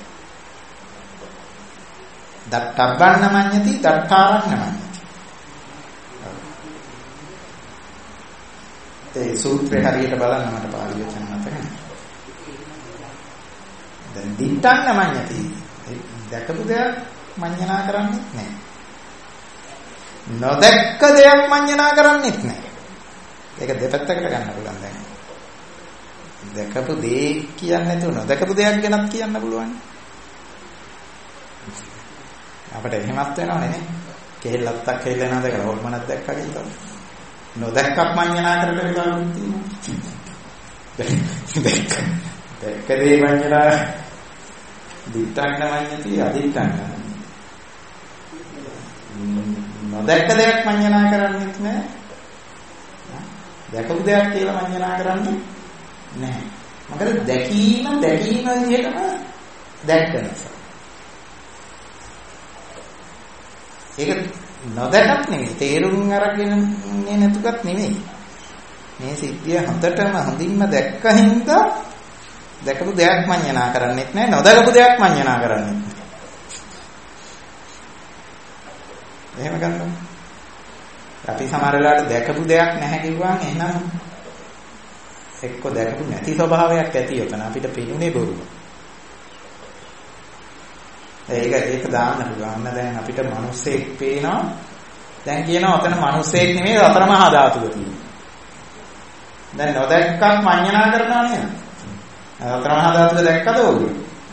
දත්තබ්බං නමඤ්ඤති දත්තාරං නමඤ්ඤති. ඒ සූත්‍රය හරියට බලන්න මට පාළි වචන මතක නැහැ. දැන් දිත්තං නමඤ්ඤති. දැකපු දෙයක් මඤ්ඤණා කරන්නේ නැහැ. නොදැක්ක දෙයක් මඤ්ඤණා කරන්නේත් නැහැ. ඒක දෙපැත්තකට ගන්න පුළුවන් දැන්. දැකපු දේ කියන්නේ නැතුව නොදැකපු දෙයක් ගැනත් කියන්න පුළුවන්. අපිට එහෙමත් වෙනවනේ නේ. කෙහෙල්ලත්තක් කෙහෙල්ලනවා දැකලා හොල්මනක් දැක්කා කියලා. නොදැක්කක් මඤ්ඤණා කරලා විතරක් තියෙනවා. දැක්ක. දැක්ක දේ මඤ්ඤණා දිත්තං නමඤ්ඤති අදිත්තං. නොදැක්ක දෙයක් මඤ්ඤණා කරන්නේත් නැහැ. දැකපු දෙයක් කියලා මඤ්ඤණා කරන්නේ නැහැ. මොකද දැකීම දැකීම විදිහටම දැක්ක නිසා. ඒක නොදැකක් නෙමෙයි තේරුම් අරගෙන ඉන්නේ නැතුකත් නෙමෙයි. මේ සිද්ධිය හොඳටම හොඳින්ම දැක්ක හින්දා දැකපු දෙයක් මඤ්ඤණා කරන්නේත් නැහැ නොදැකපු දෙයක් මඤ්ඤණා කරන්නේත් නැහැ. එහෙම ගන්නවා. අපි සමහර වෙලාවට දැකපු දෙයක් නැහැ කිව්වම එහෙනම් එක්ක දැකපු නැති ස්වභාවයක් ඇති යතන අපිට පේන්නේ බොරුව. ඒක ඒක දාන්න පුළුවන්. දැන් අපිට මිනිස්සෙක් පේනවා. දැන් කියනවා ඔතන මිනිස්සෙක් නෙමෙයි අතර මහා ධාතුව තියෙනවා. දැන් නොදැක්කක් මඤ්ඤණා කරනවා නේද? අතර මහා ධාතුව දැක්කද ඔයගොල්ලෝ?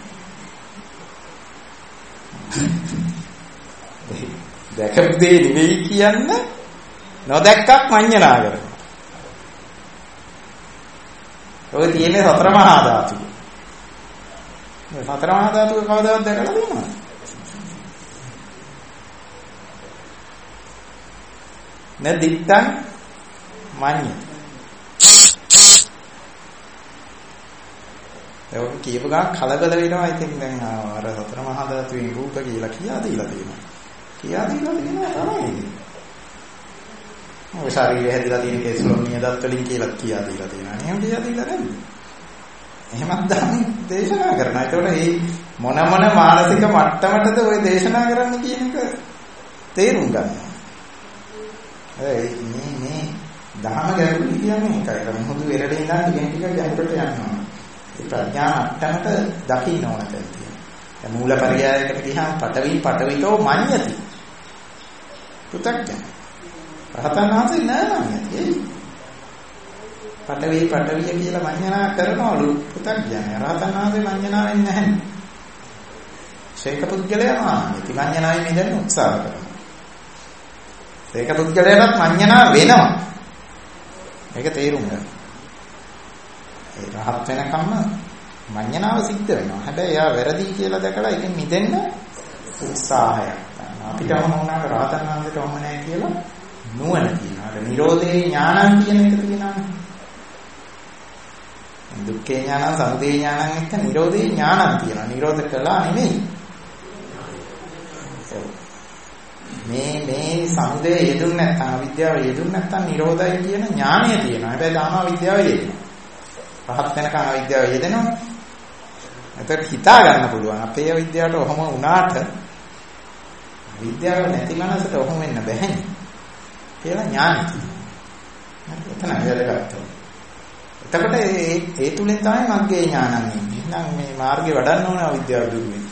දැකපු දෙය නෙමෙයි කියන්නේ නොදැක්කක් මඤ්ඤණා කරනවා. ඔය තියෙන්නේ සතර මහා ධාතුව. මේ සතර මහා ධාතුව කවදාවත් දැකලා තියෙනවද? නදිත්තං මඤ්ඤ. ඒක කියපු ගමන් කලබල වෙනවා. ඉතින් දැන් අර සතර මහා ධාතුවේ රූප කියලා කියා දීලා තියෙනවා. කියා දීලා තියෙනවා තමයි. ඔය ශරීරය හැදිලා තියෙන කේසුලොන් නියදත් වලින් කියලා කියා දීලා තියෙනවා. එහෙම කියා දීලා නැහැ. එහෙමත් දැන් දේශනා කරනවා. ඒතකොට මේ මොන මොන මානසික මට්ටමටද ඔය දේශනා කරන්න කියන එක තේරුම් ගන්න. ඒ මේ මේ ධර්ම ගැඹුරු කියන්නේ ඒකයි. මොහොතු වෙරළේ ඉඳන් ටිකෙන් ටික ගැඹුරට යනවා. ඒ ප්‍රඥා මට්ටමට දකින්න ඕන කියලා. දැන් මූලපරියායකට ගියාම පටවි පටවිතෝ මඤ්ඤති. පුතක්ජන. රහතන් වහන්සේ නෑ මඤ්ඤති. පටවි පටවිය කියලා මඤ්ඤණා කරනවලු පුතක්ජන. රහතන් වහන්සේ මඤ්ඤණා වෙන්නේ නැහැ. ශේක පුද්ගලයා මානෙති මඤ්ඤණායි මිදෙන්න උත්සාහ කරනවා. ශේක පුද්ගලයාට මඤ්ඤණා වෙනවා. මේක තේරුම් ගන්න. ඒ රහත් වෙනකම්ම මඤ්ඤණාව සිද්ධ වෙනවා. හැබැයි එයා වැරදි කියලා දැකලා ඒකෙන් මිදෙන්න උත්සාහයක් ගන්නවා. අපිට වම වුණාට රහතන් වහන්සේට වම නැහැ කියලා නුවණ කියනවා. ඒ නිරෝධේ ඥානං කියන එක තියෙනවා. දුක්ඛේ ඥානං සමුදය ඥානං එක්ක නිරෝධේ ඥානං තියෙනවා. නිරෝධ කළා නෙමෙයි. මේ මේ සමුදය යෙදුන් නැත්නම් අවිද්‍යාව යෙදුන් නැත්නම් නිරෝධය කියන ඥානය තියෙනවා. හැබැයි තාම අවිද්‍යාව යෙදෙනවා. රහත් වෙනකන් අවිද්‍යාව යෙදෙනවා. එතකොට හිතා ගන්න පුළුවන් අපේ අවිද්‍යාවට ඔහොම වුණාට විද්‍යාව නැති මනසට ඔහොම වෙන්න බැහැ කියලා ඥානය තියෙනවා. එතන වැදගත්. එතකොට ඒ ඒ තුලින් තමයි මග්ගේ ඥානං එන්නේ. එහෙනම් මේ මාර්ගේ වඩන්න ඕන අවිද්‍යාව දුරු වෙන්න.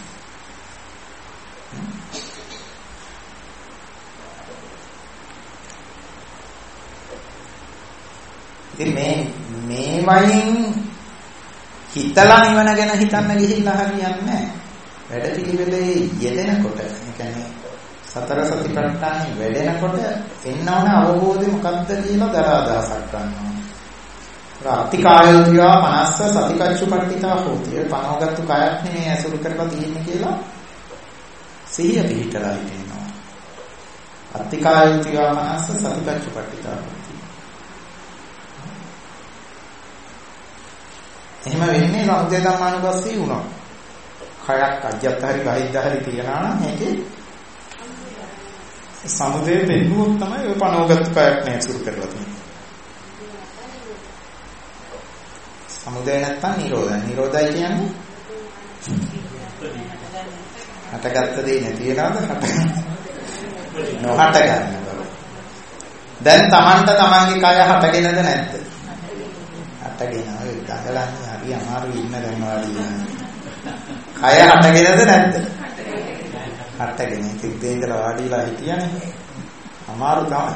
ඉතින් මේ මේ වයින් හිතලා නිවන ගැන හිතන්න ගිහිල්ලා හරියන්නේ නැහැ. වැඩ පිළිවෙලේ යෙදෙනකොට, ඒ කියන්නේ සතර සතිපට්ඨානෙ වැඩෙනකොට එන්න ඕන අවබෝධය මොකක්ද කියලා දරා අදහසක් ගන්නවා. රාත්‍තිකායෝතිවා මනස්ස සතිකච්චුපට්ඨිතා හෝති. ඒ පනවගත්තු කයක් නෙමෙයි අසුරු කරලා තියෙන්නේ කියලා සිහිය පිහිටලා හිටිනවා. අත්තිකායෝතිවා මනස්ස සතිකච්චුපට්ඨිතා හෝති. එහෙම වෙන්නේ සමුදය ධම්මානුපස්සී වුණා. කයක් අජ්‍යත් හරි බහිද්ද හරි තියනවා නම් මේකේ සමුදය දෙන්නුවොත් තමයි ඔය පනවගත්තු කයක් නේ අසුරු කරලා තියෙන්නේ. සමුදය නැත්තම් නිරෝධය. නිරෝධය කියන්නේ හටගත්ත දේ නැති වෙනවද? හට නොහට ගන්න බව. දැන් Tamanta තමන්ගේ කය හටගෙනද නැද්ද? හටගෙන ඔය දඟලන්නේ හරි අමාරුයි ඉන්න දැන් වාඩි වෙන. කය හටගෙනද නැද්ද? හටගෙන ඉතින් දෙන්දර වාඩිලා හිටියනේ. අමාරු තමයි.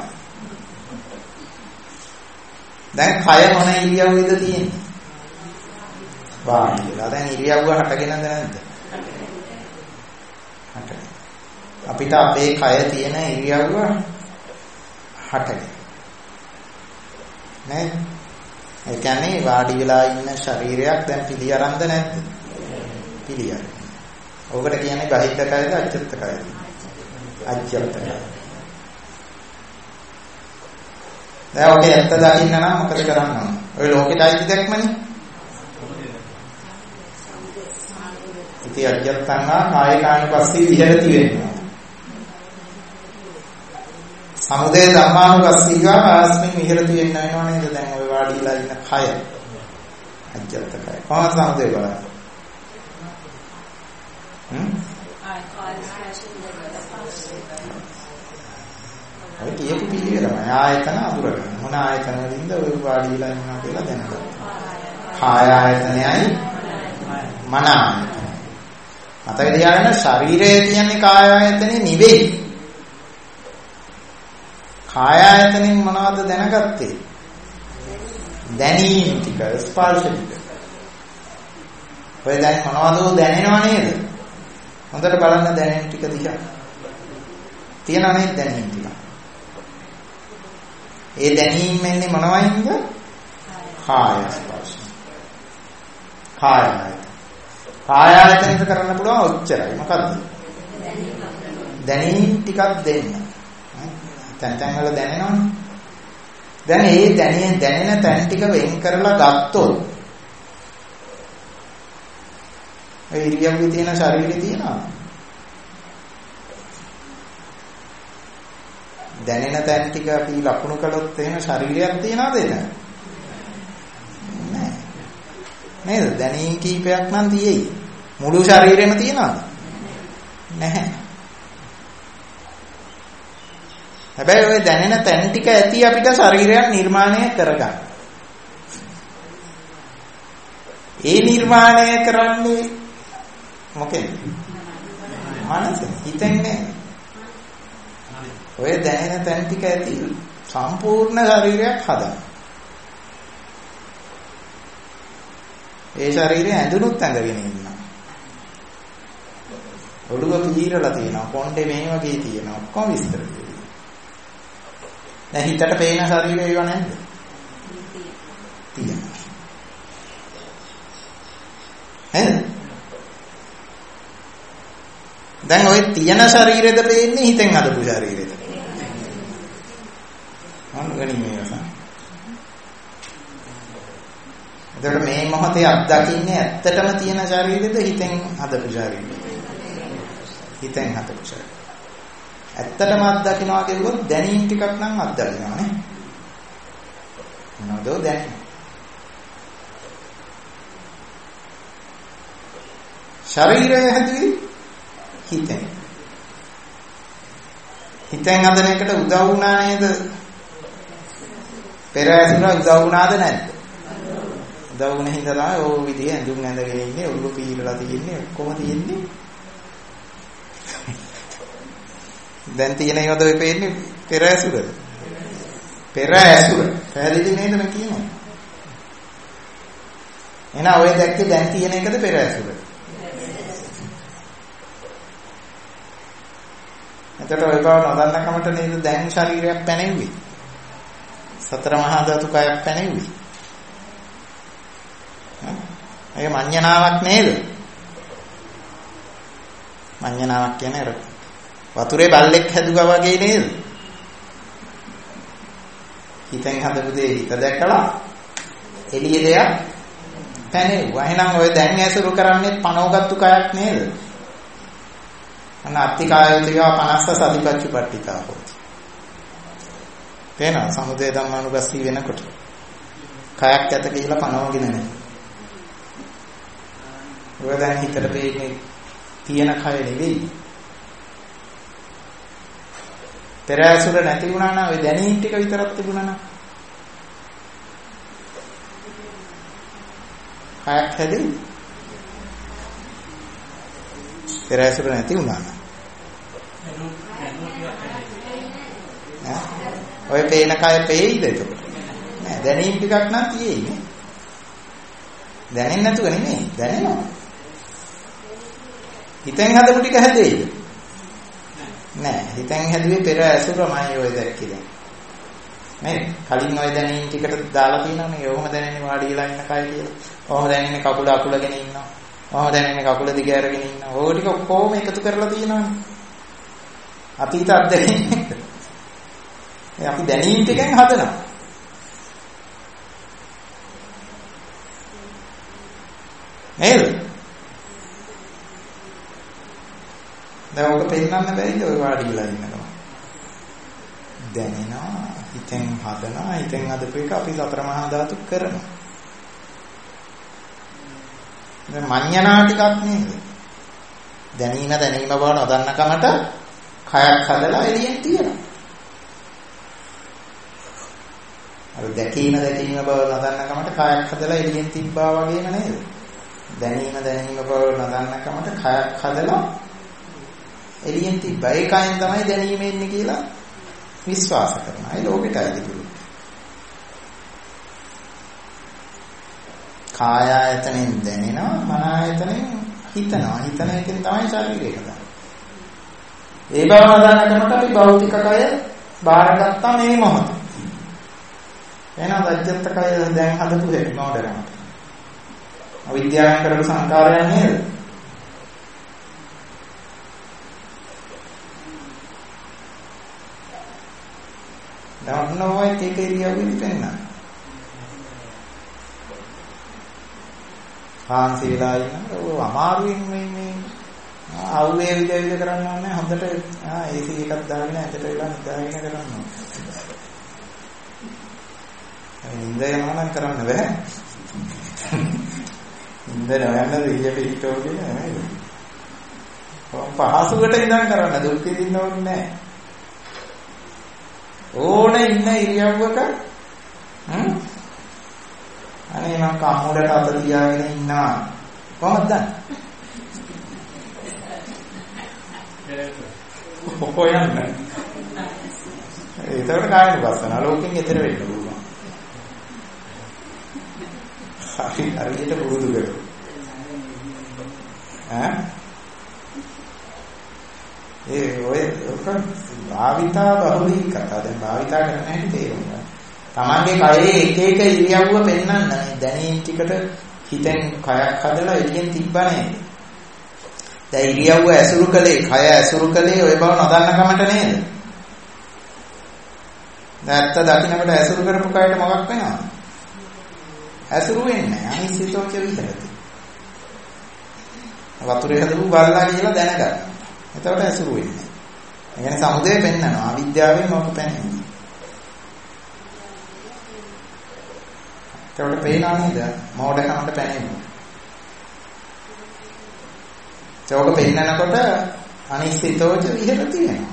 දැන් කය මොන ඉරියව්වෙද තියෙන්නේ? වාඩි වෙලා. දැන් ඉරියව්ව හටගෙනද නැද්ද? හටගෙන. අපිට අපේ කය තියෙන ඉරියව්ව හටගෙන. නේද? ඒ කියන්නේ වාඩි වෙලා ඉන්න ශරීරයක් දැන් පිළි අරන්ද නැද්ද? පිළි අරන්. ඕකට කියන්නේ බහිද්ධ කයද අජ්ජත් කයද? අජ්ජත් කය. දැන් ඔකේ ඇත්ත දකින්න නම් මොකද කරන්න ඕන? ඔය ලෝකෙට අයිති දැක්මනේ. ඉති අජ්ජත්තංගා කායකානුපස්සී විහෙරති වෙනවා. සමුදය ධම්මානුපස්සීවා ආස්මින් විහෙරති වෙන්න වෙනව නේද? දැන් ඔය වාඩිලා ඉන්න කය අජ්ජත් කය. කොහොමද සමුදය බලන්නේ? හ්ම්? ඔය කියපු පිළිවෙලම ආයතන අඳුරගන්න. මොන ආයතන වලින්ද ඔය වාඩි වෙලා ඉන්නවා කියලා දැනගන්න. කාය ආයතනයයි මන ආයතනයයි. මතක තියාගන්න ශරීරය කියන්නේ කාය ආයතනේ නෙවෙයි. කාය ආයතනෙන් මොනවද දැනගත්තේ? දැනීම ටික, ස්පර්ශ ටික. ඔය දැන් මොනවද දැනෙනව නේද? හොඳට බලන්න දැනෙන ටික දිහා. තියනවා නේද දැනීම ටික? ඒ දැනීම එන්නේ මොනවයින්ද? කාය ස්පර්ශ. කාය ආයතන. කාය ආයතනෙට කරන්න පුළුවන් ඔච්චරයි. මොකද්ද? දැනීම ටිකක් දෙන්න. තැන් තැන් වල දැනෙනවනේ. දැන් මේ දැනෙන දැනෙන තැන් ටික වෙන් කරලා ගත්තොත් ඒ ඉරියව්වේ තියෙන ශරීරේ තියෙනවා. දැනෙන තැන් ටික අපි ලකුණු කළොත් එහෙම ශරීරයක් තියනවද එතන? නෑ. නේද? දැනීම් කීපයක් නම් තියෙයි. මුළු ශරීරෙම තියනවද? නැහැ. හැබැයි ඔය දැනෙන තැන් ටික ඇති අපිට ශරීරයක් නිර්මාණය කරගන්න. ඒ නිර්මාණය කරන්නේ මොකෙන්ද? මනස. හිතෙන්නේ. ඔය දැනෙන තැන් ටික ඇති සම්පූර්ණ ශරීරයක් හදන්න. ඒ ශරීරය ඇඳුනුත් ඇඳගෙන ඉන්නවා. ඔළුව පිළිරලා තියෙනවා. කොණ්ඩේ මේ වගේ තියෙනවා. ඔක්කොම විස්තර තියෙනවා. දැන් හිතට පේන ශරීරය ඒව නැද්ද? තියෙනවා. එහෙනම් දැන් ওই තියෙන ශරීරෙද පේන්නේ හිතෙන් හදපු ශරීරෙද? අනුගණි මේක. එතකොට මේ මොහොතේ අත්දකින්නේ ඇත්තටම තියෙන ශරීරෙද හිතෙන් හදපු ශරීරෙද? හිතෙන් හදපු ශරීරය. ඇත්තටම අත්දකින්නවා කියනකොට දැනීම් ටිකක් නම් අත්දකින්නවා නේ. මොනවද දැනීම? ශරීරය හැදුවේ හිතෙන්. හිතෙන් හදන එකට උදව් වුණා නේද? පෙර ඇසුර උදව් වුණාද නැද්ද? උදව් වුණ හින්දා තමයි ඕ විදිය ඇඳුම් ඇඳගෙන ඉන්නේ, ඔළුව පීරලා තියෙන්නේ, ඔක්කොම තියෙන්නේ. දැන් තියෙන ඒවාද ඔය පේන්නේ පෙර ඇසුර. පෙර ඇසුර. පැහැදිලි නේද මම කියන්නේ? එහෙනම් ඔය දැක්කේ දැන් තියෙන එකද පෙර ඇසුර? එතකොට ඔය බව නොදන්න කමට නේද දැන් ශරීරයක් පැනෙන්නේ? සතර මහා ධාතු කයක් පැනෙන්නේ. ඒක මඤ්ඤණාවක් නේද? මඤ්ඤණාවක් කියන්නේ අර වතුරේ බල්ලෙක් හැදුවා වගේ නේද? හිතෙන් හදපු දේ හිත දැකලා එළිය දෙයක් පැනෙවුවා. එහෙනම් ඔය දැන් ඇසුරු කරන්නේ පනවගත්තු කයක් නේද? අන්න අත්තිකායතිකා පනස්ස සතිපත්චුපට්ඨිතා හොති. තේනවා සමුදය ධම්මානුපස්සී වෙනකොට කයක් ඇත කියලා පනවගෙන නැහැ. ඔය දැන් හිතට පේන්නේ තියෙන කය නෙවෙයි. පෙර ඇසුර නැති වුණා නම් ඔය දැනීම් ටික විතරක් තිබුණා නම් කයක් හැදෙන්නේ. පෙර ඇසුර නැති වුණා නම්. ඔය පේන කය පේයිද එතකොට? නෑ දැනීම් ටිකක් නම් තියෙන්නේ. දැනෙන්නේ නැතුව නෙමෙයි දැනෙනවා. හිතෙන් හදපු ටික හැදෙයිද? නෑ හිතෙන් හැදුවේ පෙර ඇසුරමයි ඔය දැක්කේ දැන්. මේ කලින් ඔය දැනීම් ටිකට දාලා තියෙනවනේ. ඔහොම දැනෙන්නේ වාඩි වෙලා ඉන්න කය කියලා. ඔහොම දැනෙන්නේ කකුල අකුලගෙන ඉන්නවා. ඔහොම දැනෙන්නේ කකුල දිග ඇරගෙන ඉන්නවා. ඕක ටික ඔක්කොම එකතු කරලා තියෙනවනේ. අතීත අත්දැකීම්. අපි දැනීම් ටිකෙන් හදනවා. නේද? දැන් ඔක පෙන්නන්න බැරිද ඔය වාඩි වෙලා ඉන්නකම? දැනෙනවා, හිතෙන් හදනවා, හිතෙන් හදපු එක අපි සතර මහා ධාතු කරනවා. දැන් මඤ්ඤණා ටිකක් නේද? දැනීම දැනීම බව නොදන්න කමට කයක් හදලා එළියෙන් තියනවා. අර දැකීම දැකීම බව නොදන්න කමට කයක් හදලා එළියෙන් තිබ්බා වගේම නේද? දැනීම දැනීම බව නොදන්න කමට කයක් හදලා එළියෙන් තිබ්බා. ඒකෙන් තමයි දැනීම එන්නේ කියලා විශ්වාස කරනවා. ඒ ලෝකෙටයි තිබුණේ. කාය ආයතනෙන් දැනෙනවා, මන ආයතනෙන් හිතනවා. හිතන එකෙන් තමයි ශරීරය හදන්නේ. ඒ බව නොදන්නකමට අපි භෞතික කය බාරගත්තා මේ මොහොතේ. එහෙනම් අජ්ජත් කය දැන් හදපු හැටි මොඩරමට. අවිද්‍යාවෙන් කරපු සංකාරයන් නේද? දන්නවයි ඒක ඉරියව්වෙන් පෙන්නන. හාන්සි වෙලා ඉන්නකොට ඔය අමාරුවෙන් මේ මේ ආව්වේ විද විද කරන්න ඕනේ. හොඳට ආ ඒසි එකක් දාගෙන ඇටට වෙලා නිදාගෙන කරන්න ඕනේ. නින්ද යනවා නම් කරන්න බෑ. නින්ද නොයන්න දෙයිය පිටෝ කියන්නේ නේද? පහසුවට ඉඳන් කරන්න දුක් විඳින්න ඕනේ නැහැ. ඕනේ ඉන්න ඉරියව්වක හ්ම් අනේ මම කම්මුඩට අත තියාගෙන ඉන්නවා කොහොමද දන්නේ කොහොයන්න ඒකට කායන බස්සන ලෝකෙන් එතර වෙන්න පුළුවන් හරි හරියට පුරුදු කරමු ඈ ඒ ඔය ඔක භාවිතා බහුලී කතා දැන් භාවිතා කරන්න හැටි තේරුණා. Tamange කයේ එක එක ඉරියව්ව පෙන්වන්න නේ දැනීම් ටිකට හිතෙන් කයක් හදලා එළියෙන් තිබ්බනේ. දැන් ඉරියව්ව ඇසුරු කළේ කය ඇසුරු කළේ ඔය බව නොදන්න කමට නේද? නැත්ත දකින්නකට ඇසුරු කරපු කයට මොකක් වෙනවද? ඇසුරු වෙන්නේ නැහැ. අනිසිතෝච විහෙරති. වතුරේ හදපු බල්ලා කියලා දැනගන්න. එතකොට ඇසුරු වෙන්නේ. ඒ කියන්නේ සමුදය පෙන්නනවා. අවිද්‍යාවෙන් මොකක් පෙන්වන්නේ. එතකොට පේනවා නේද? මෝඩකමට පැනෙන්නේ. ඒක පෙන්නනකොට අනිශ්චිතෝච විහෙරති වෙනවා.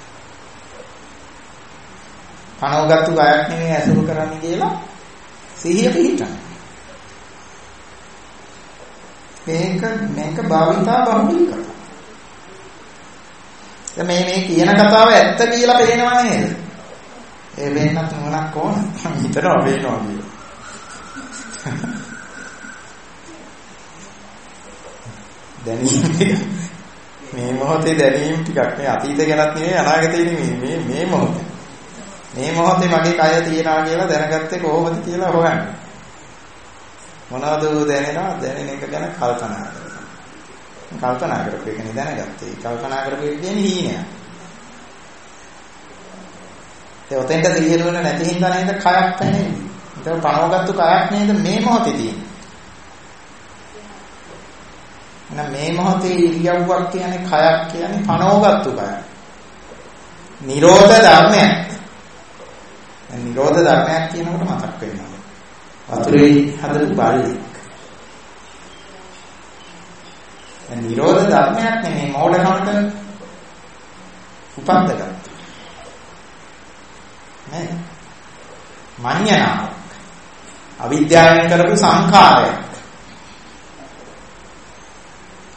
පණවගත්තු ගයක් නෙමෙයි ඇසුරු කරන්නේ කියලා සිහිය පිහිටන. මේක මේක භාවිතා බහුලී කතා. මේ මේ කියන කතාව ඇත්ත කියලා පේනව නේද? ඒ වෙන්නත් මොනක් ඕන? හිතනවා පේනවා කියලා. දැනීම මේ මොහොතේ දැනීම ටිකක් මේ අතීත ගැනත් නෙවෙයි අනාගතේ නෙවෙයි මේ මේ මොහොතේ. මේ මොහොතේ මගේ කය තියනවා කියලා දැනගත්තේ කොහොමද කියලා හොයන්න. මොනවද දැනෙනවා දැනෙන එක ගැන කල්පනා කරනවා. කල්පනා කරපු එකනේ දැනගත්තේ. කල්පනා කරපු එක කියන්නේ හීනයක්. ඒ ඔතෙන්ට දිලිහෙරුණ නැති හින්දා නේද කයක් පැනෙන්නේ. ඒක පණවගත්තු කයක් නේද මේ මොහොතේ තියෙන්නේ. එහෙනම් මේ මොහොතේ ඉරියව්වක් කියන්නේ කයක් කියන්නේ පණවගත්තු කයක්. නිරෝධ ධර්මයක්. දැන් නිරෝධ ධර්මයක් කියනකොට මතක් වෙනවා. වතුරේ හදපු බල්ලෙක්. දැන් නිරෝධ ධර්මයක් නෙමෙයි මෝඩකමට උපන්දගත්තා. නේද? මඤ්ඤණාවක්. අවිද්‍යාවෙන් කරපු සංඛාරයක්.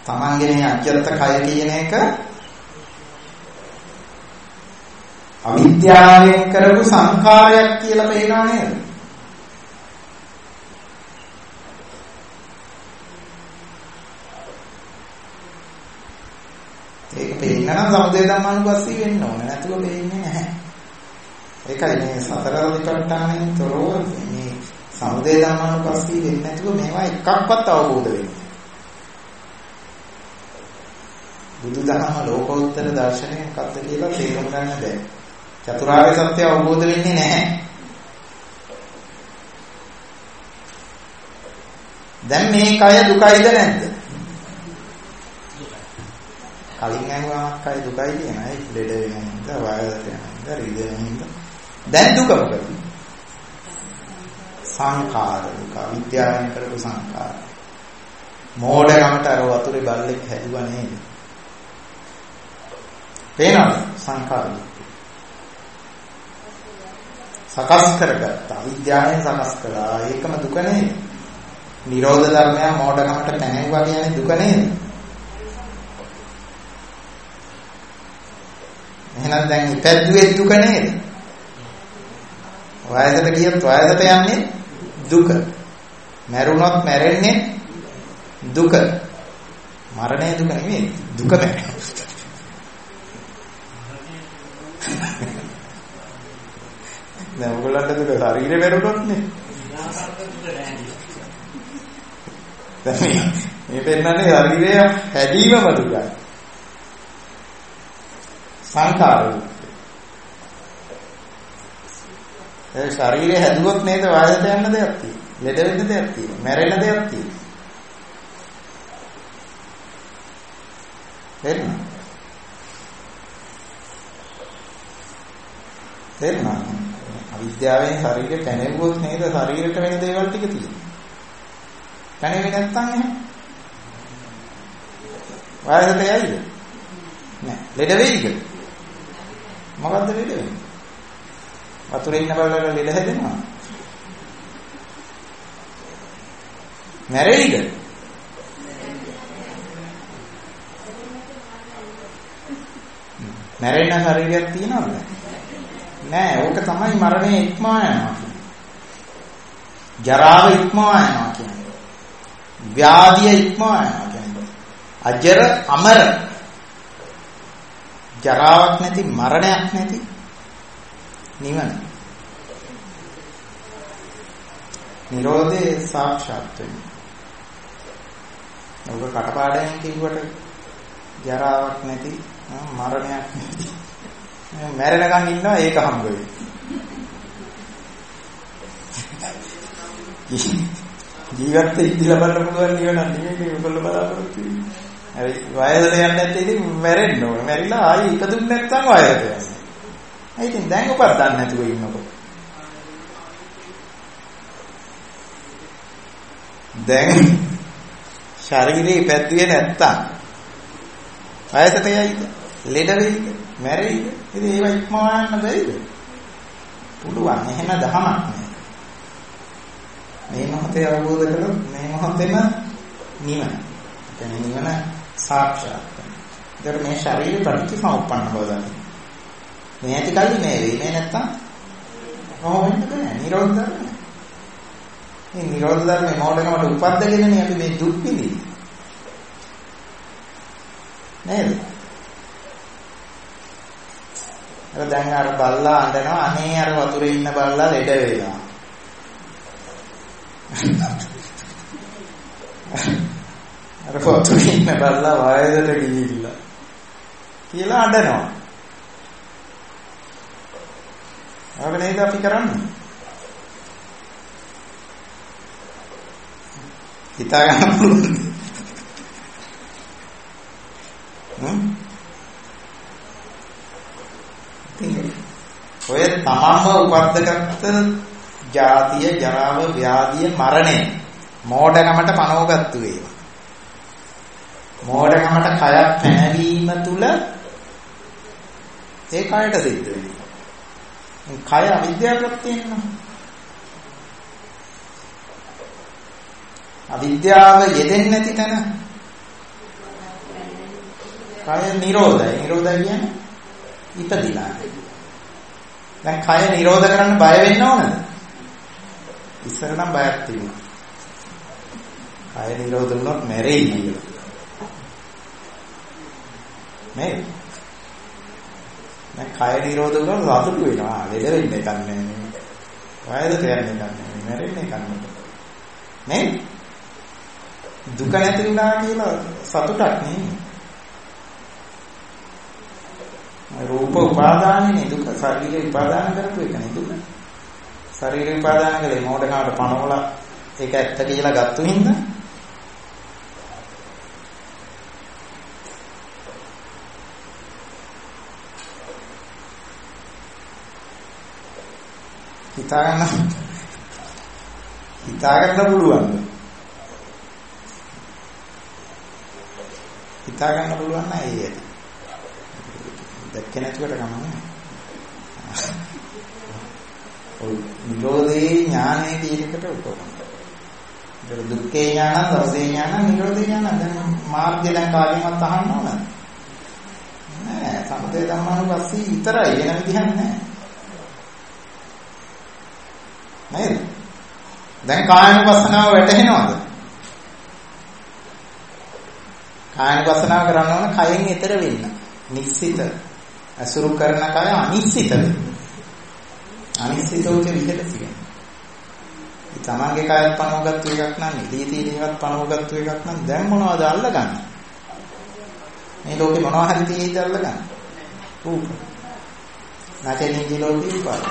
තමන්ගේ අජ්‍යත්ත කය කියන එක අවිද්‍යාවෙන් කරපු සංඛාරයක් කියලා පේනවා නේද? ඒක පේන්න නම් සමුදය ධම්මානුපස්සී වෙන්න ඕනේ. නැතුව පේන්නේ නැහැ. ඒකයි මේ සතර අධිපට්ඨානෙන් තොරව මේ සමුදය ධම්මානුපස්සී වෙන්නේ නැතුව මේවා එකක්වත් අවබෝධ වෙන්නේ. බුදුදහම ලෝකෝත්තර දර්ශනය මොකක්ද කියලා තේරුම් ගන්න බැහැ. චතුරාර්ය සත්‍ය අවබෝධ වෙන්නේ නැහැ. දැන් මේ කය දුකයිද නැද්ද? කලින් ඇහුවාම කය දුකයි කියනවා. ඒක ලෙඩ වෙනින්ද, වයසට යනින්ද, රිදෙනින්ද. දැන් දුක මොකද? සංඛාර දුක, විද්‍යාවෙන් කරපු සංඛාර. මෝඩකමට අර වතුරේ බල්ලෙක් හැදුවා නේද? පේනවද? සංඛාර දුක. සකස් කරගත්තා. විද්‍යාවෙන් සකස් කළා. ඒකම දුක නේද? නිරෝධ ධර්මය මෝඩකමට පැනෙවුවා කියන්නේ දුක නේද? එහෙනම් දැන් ඉපැද්දුවේ දුක නේද? වයසට ගියොත් වයසට යන්නේ දුක. මැරුණොත් මැරෙන්නේ දුක. මරණය දුක නෙමෙයි, දුක මැරෙන. දැන් ඔයගොල්ලන්ට දුක ශරීරේ මැරුණොත් නේ. දැන් මේ පෙන්නන්නේ ශරීරය හැදීමම දුකයි. සංඛාර දුක. ඒ ශරීරය හැදුවොත් නේද වයසට යන්න දෙයක් තියෙන්නේ. ලෙඩ වෙන්න දෙයක් තියෙන්නේ. මැරෙන්න දෙයක් තියෙන්නේ. තේරුණා? තේරුණා? අවිද්‍යාවෙන් ශරීරය පැනෙවුවොත් නේද ශරීරයට වෙන දේවල් ටික තියෙන්නේ. පැනෙන්නේ නැත්තම් එහෙම. වයසට යයිද? නෑ. ලෙඩ වෙයිද? මොකද්ද ලෙඩ වෙන්නේ? වතුරේ ඉන්න බලලා ලෙඩ හැදෙනවා. මැරෙයිද? මැරෙන්න ශරීරයක් තියෙනවද? නෑ. ඕක තමයි මරණය ඉක්මවා යනවා කියන්නේ. ජරාව ඉක්මවා යනවා කියන්නේ. ව්‍යාධිය ඉක්මවා යනවා කියන්නේ. අජර අමර ජරාවක් නැති මරණයක් නැති නිවන. නිරෝධේ සාක්ෂාත් වෙනවා. ඔබ කටපාඩම් කිව්වට ජරාවක් නැති මරණයක් නැති මැරෙනකන් ඉන්නවා ඒක හම්බ වෙයි. ජීවිත ඉඳලා බලන්න පුළුවන් නිවන නෙමෙයි ඔයගොල්ලෝ බලාපොරොත්තු වෙන්නේ. හරි වයසට යන්නේ නැත්නම් ඉතින් මැරෙන්න ඕන. මැරිලා ආයි ඉපදුන්නේ නැත්නම් වයසට යනවා. ඒ ඉතින් දැන් උපත් දන්නේ නැතුව ඉන්නකො. දැන් ශරීරේ ඉපැද්දුවේ නැත්තම් වයසට යයිද? ලෙඩ වෙයිද? මැරෙයිද? ඉතින් ඒව ඉක්මවා යන්න බැරිද? පුළුවන්. එහෙම දහමක් නෑ. මේ මොහොතේ අවබෝධ කරගන්න මේ මොහොතේම නිවන. එතන නිවන සාක්ෂාත් වෙනවා. ඒතර මේ ශරීරය පරිච්ඡේසම්පන්න හොදන්නේ. මේ ඇති කල්ලි මේ වෙයි. මේ නැත්තම් කොහොම වෙන්නද නැහැ. නිරෝධ ධර්ම. මේ නිරෝධ ධර්මේ මොඩකමට උපද්දගෙනනේ අපි මේ දුක් විඳින්නේ. නේද? අර දැන් අර බල්ලා අඬනවා අනේ අර වතුරේ ඉන්න බල්ලා ලෙඩ වෙලා. අර වතුරේ ඉන්න බල්ලා වයසට ගිහිල්ලා කියලා අඬනවා. අර නේද අපි කරන්නේ? හිතා ගන්න පුළුවන්. හ්ම්? ඔය තමන්ම උපද්දගත්ත ජාතිය, ජරාව, ව්‍යාධිය, මරණය මෝඩකමට පනවගත්තු ඒවා. මෝඩකමට කයක් පැනවීම තුල ඒ කයට සිද්ධ වෙනවා. කය අවිද්‍යාවට තියෙනවා. අවිද්‍යාව යෙදෙන්නේ නැති තැන කය නිරෝධයි. නිරෝධය කියන්නේ ඉපදිලා. දැන් කය නිරෝධ කරන්න බය වෙන්න ඕනද? ඉස්සර නම් බයක් තිබුණා. කය නිරෝධ වුණොත් මැරෙයි කියලා. නේ? දැන් කය නිරෝධ වුණොත් සතුටු වෙනවා. ලෙඩ වෙන්න එකක් නැහැ. වයද කියන්නේ නැහැ. මැරෙන්න එකක් නැහැ. නේ? දුක නැති වුණා කියලා සතුටක් නෙමෙයි. රූප උපාදානනේ දුක. ශරීර උපාදාන කරපු එක නේ දුක. ශරීර උපාදාන කලේ මොඩකාට පනවල ඒක ඇත්ත කියලා ගත්තු හින්දා හිතාගන්න හිතාගන්න පුළුවන්. හිතාගන්න පුළුවන් නෑ ඒක. දැක්කේ නැතුවට ගමන්නේ. ඔය නිරෝධේ ඥානයේ කියන එකට උපකරණ. ඒක දුක්ඛේ ඥාන, දෝෂේ ඥාන, නිරෝධේ ඥාන. දැන් මාර්ගය දැන් කාගෙන්වත් අහන්න ඕනද? නෑ, සමුදය ධම්මානුපස්සී විතරයි වෙන විදිහක් නෑ. නේද? දැන් කායනුපස්සනාව වැටහෙනවද? කායනුපස්සනාව කරන්න ඕන කයෙන් ඈතර වෙන්න. නිශ්චිත අසුරු කරන කය අනිශ්චිතද? අනිශ්චිතෝච විහෙත කියන්නේ. ඒ තමන්ගේ කයත් පනවගත්තු එකක් නම් ඉදී තීරේවත් පනවගත්තු එකක් නම් දැන් මොනවද අල්ලගන්නේ? මේ ලෝකේ මොනවා හරි තියෙයිද අල්ලගන්නේ? රූප. නැතේ නිලෝකේ පාර.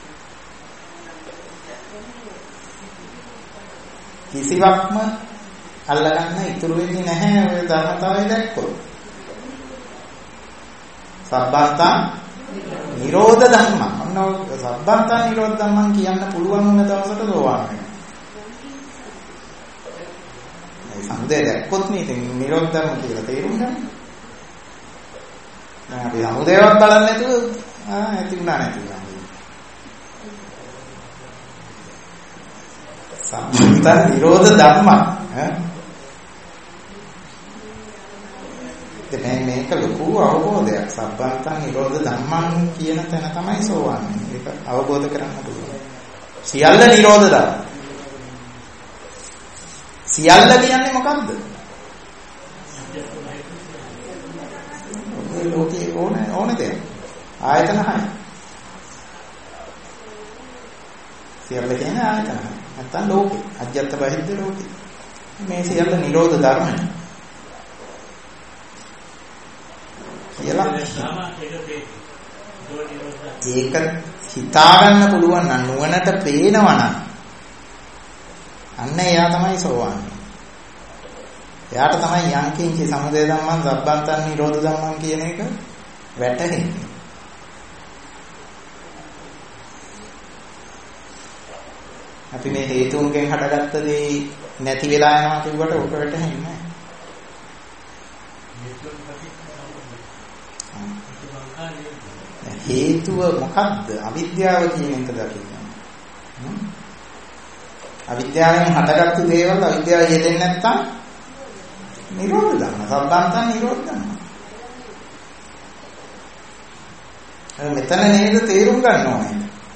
කිසිවක්ම අල්ලගන්න ඉතුරු වෙන්නේ නැහැ ඔය ධර්මතාවය දැක්කොත්. සබ්බන්තා නිරෝධ ධම්ම. අන්න සබ්බන්තා නිරෝධ ධම්මන් කියන්න පුළුවන් වුණ දවසට සෝවාන් වෙනවා. මේ සමුදය දැක්කොත් නේ ඉතින් නිරෝධ ධම්ම කියලා තේරුම් ගන්න. දැන් අපි සමුදයවත් බලන්නේ නැතුව ආ ඇති වුණා නැති වුණා. සම්පූර්ණ නිරෝධ ධම්ම ඈ දැන් මේක ලොකු අවබෝධයක්. සබ්බන්තං නිරෝධ ධම්මං කියන තැන තමයි සෝවාන් වෙන්නේ. ඒක අවබෝධ කරගන්න පුළුවන්. සියල්ල නිරෝධ ධර්ම. සියල්ල කියන්නේ මොකක්ද? ඔය ලෝකේ ඕන ඕන දෙයක්. ආයතන හය. සියල්ල කියන්නේ ආයතන හය. නැත්තම් ලෝකේ. අජ්ජත් බහිද්ද ලෝකේ. මේ සියල්ල නිරෝධ ධර්මයි. කියලා ඒක හිතා ගන්න පුළුවන් නම් නුවණට පේනවා නම් අන්න එයා තමයි සෝවාන්. එයාට තමයි යංකින්චි සමුදය ධම්මං සබ්බන්තං නිරෝධ ධම්මං කියන එක වැටහෙන්නේ. අපි මේ හේතුන්ගෙන් හටගත්ත දේ නැති වෙලා යනවා කියුවට ඔක වැටහෙන්නේ නැහැ. හේතුව මොකක්ද? අවිද්‍යාව කියන එක දකින්න. අවිද්‍යාවෙන් හටගත්තු දේවල් අවිද්‍යාව යෙදෙන්නේ නැත්තම් නිරෝධ ධම්ම. සබ්බන්තං නිරෝධ ධම්ම. මෙතන නේද තේරුම් ගන්න ඕනේ.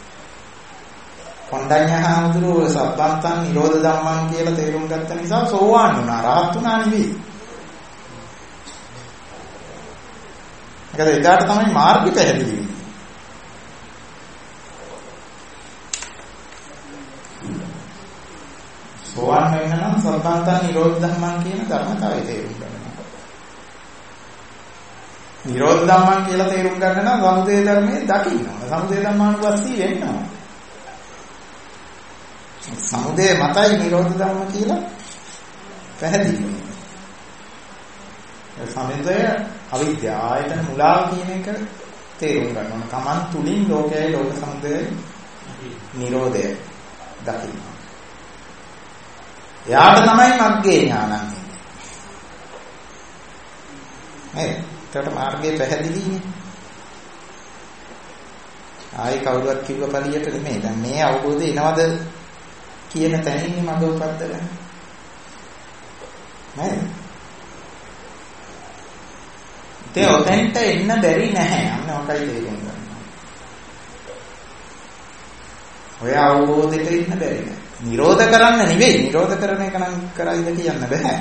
කොණ්ඩඤ්ඤහාමුදුරුවෝ සබ්බන්තං නිරෝධ ධම්මං කියලා තේරුම් ගත්ත නිසා සෝවාන් වුණා. රහත් වුණා නෙවෙයි. ඒකද එදාට තමයි මාර්ගය පැහැදිලි වෙන්නේ. සෝවාන් වෙන්න නම් සබ්බන්තං නිරෝධ ධම්මං කියන ධර්මතාවය තේරුම් ගන්න. නිරෝධ ධම්මං කියලා තේරුම් ගන්න නම් සමුදය ධර්මයේ දකින්න ඕන. සමුදය ධම්මානුපස්සී වෙන්න ඕන. සමුදය මතයි නිරෝධ ධම්ම කියලා පැහැදිලි වෙනවා. ඒ සමුදය අවිද්‍යාව ආයතන මුලාව කියන එක තේරුම් ගන්න ඕන. Taman තුලින් ලෝකයේ ලෝක සමුදය නිරෝධය දකින්න. එයාට තමයි මග්ගේ ඥානං එන්නේ. නේද? ඒකට මාර්ගය පැහැදිලිනේ. ආයි කවුරුත් කිව්ව පළියට නෙමෙයි. දැන් මේ අවබෝධය එනවද කියන තැනින් මඟ උපද්දගන්න. නේද? තේ ඔතෙන්ට එන්න බැරි නැහැ. අන්න ඔකයි තේරුම් ගන්න. ඔය අවබෝධයට එන්න බැරි නෑ. නිරෝධ කරන්න නෙවෙයි. නිරෝධ කරන එක නම් කරයිද කියන්න බෑ.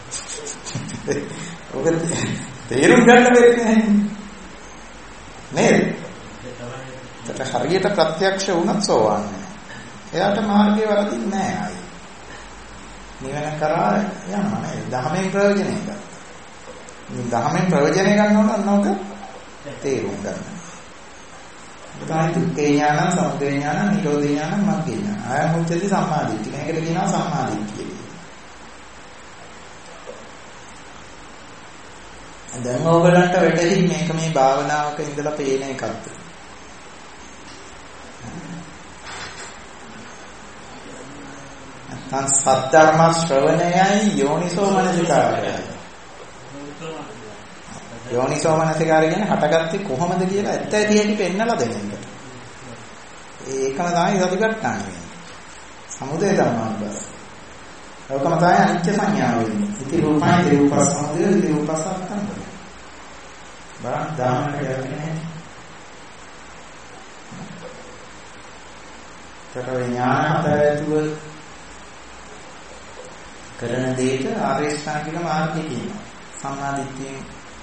ඔක තේරුම් ගන්න බැරි නෑ. නේද? ඒක හරියට ප්‍රත්‍යක්ෂ වුණත් සෝවාන් නෑ. එයාට මාර්ගේ වරදින්නේ නෑ ආයි. නිවන කරා යන්න නෑ. දහමෙන් ප්‍රයෝජනය ගන්න. මේ දහමෙන් ප්‍රයෝජනය ගන්නකොට අන්නෝක තේරුම් ගන්න. තමයි දුක්ඛේ ඥාන, සමුදය ඥාන, නිරෝධ ඥාන, මග්ග ඥාන. ආය මුච්චති සම්මාදිට්ඨිය. මේකට කියනවා සම්මාදිට්ඨිය කියලා. දැන් ඕගලන්ට වැටහි මේක මේ භාවනාවක ඉඳලා පේන එකක්ද? නැත්නම් සද්ධර්ම ශ්‍රවණයයි යෝනිසෝ මනසිකාරයයි. යෝනිසෝ මනසිකාරය කියන්නේ හටගත්තේ කොහොමද කියලා ඇත්ත ඇති හැටි පෙන්නලා දෙන එක. ඒකම තමයි සතිපට්ඨාන වෙන්නේ. සමුදය ධර්මානුබස්. ඒකම තමයි අනිත්‍ය සංඥාව වෙන්නේ. ඉති රූපයි රූපසමුදය ඉති රූපසත්තං. බලන්න දාන්නට යන්නේ. තව ඥාන හතරතුව කරන දෙයට ආර්ය ශ්‍රාණික මාර්ගය කියනවා. සම්මාදිට්ඨිය